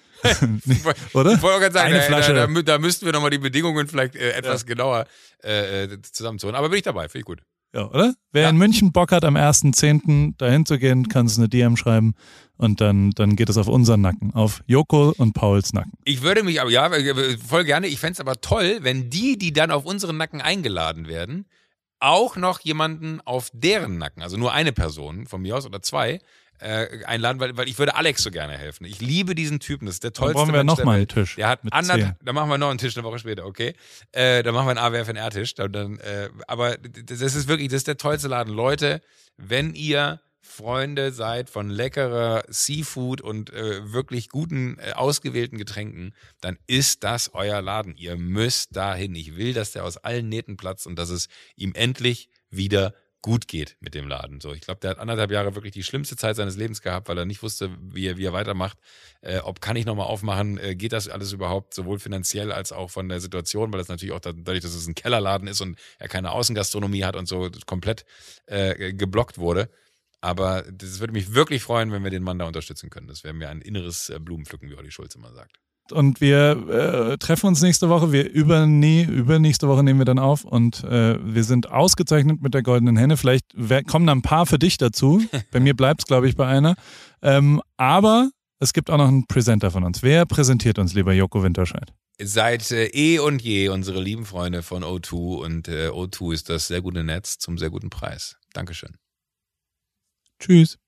Oder? Ich wollte auch gerade sagen, Eine da, Flasche. Da, da, da müssten wir nochmal die Bedingungen vielleicht äh, etwas ja. genauer äh, zusammenzuholen. Aber bin ich dabei, finde ich gut. Ja, oder? Wer ja. in München Bock hat, am ersten zehnten dahin zu gehen, kann uns eine D M schreiben und dann, dann geht es auf unseren Nacken, auf Joko und Pauls Nacken. Ich würde mich aber, ja, voll gerne, ich fände es aber toll, wenn die, die dann auf unseren Nacken eingeladen werden, auch noch jemanden auf deren Nacken, also nur eine Person von mir aus oder zwei, äh, einladen, weil, weil ich würde Alex so gerne helfen. Ich liebe diesen Typen, das ist der tollste Mensch der Welt. Dann brauchen wir noch mal einen Tisch. Der hat anderthalb, dann machen wir noch einen Tisch eine Woche später, okay? Äh, dann machen wir einen A W F N R-Tisch. Dann, dann, äh, aber das ist wirklich, das ist der tollste Laden. Leute, wenn ihr Freunde seid von leckerer Seafood und äh, wirklich guten, äh, ausgewählten Getränken, dann ist das euer Laden. Ihr müsst dahin. Ich will, dass der aus allen Nähten platzt und dass es ihm endlich wieder gut geht mit dem Laden. So, ich glaube, der hat anderthalb Jahre wirklich die schlimmste Zeit seines Lebens gehabt, weil er nicht wusste, wie er, wie er weitermacht. Äh, ob kann ich nochmal aufmachen, äh, geht das alles überhaupt, sowohl finanziell als auch von der Situation, weil das natürlich auch dadurch, dass es ein Kellerladen ist und er keine Außengastronomie hat und so komplett äh, geblockt wurde. Aber das würde mich wirklich freuen, wenn wir den Mann da unterstützen können. Das wäre mir ein inneres äh, Blumenpflücken, wie Olli Schulz immer sagt. Und wir äh, treffen uns nächste Woche. Wir übernäh, übernächste Woche nehmen wir dann auf und äh, wir sind ausgezeichnet mit der Goldenen Henne. Vielleicht wär, kommen da ein paar für dich dazu. Bei mir bleibt es, glaube ich, bei einer. Ähm, aber es gibt auch noch einen Präsenter von uns. Wer präsentiert uns, lieber Joko Winterscheid? Seit äh, eh und je unsere lieben Freunde von O zwei und äh, O zwei ist das sehr gute Netz zum sehr guten Preis. Dankeschön. Tschüss.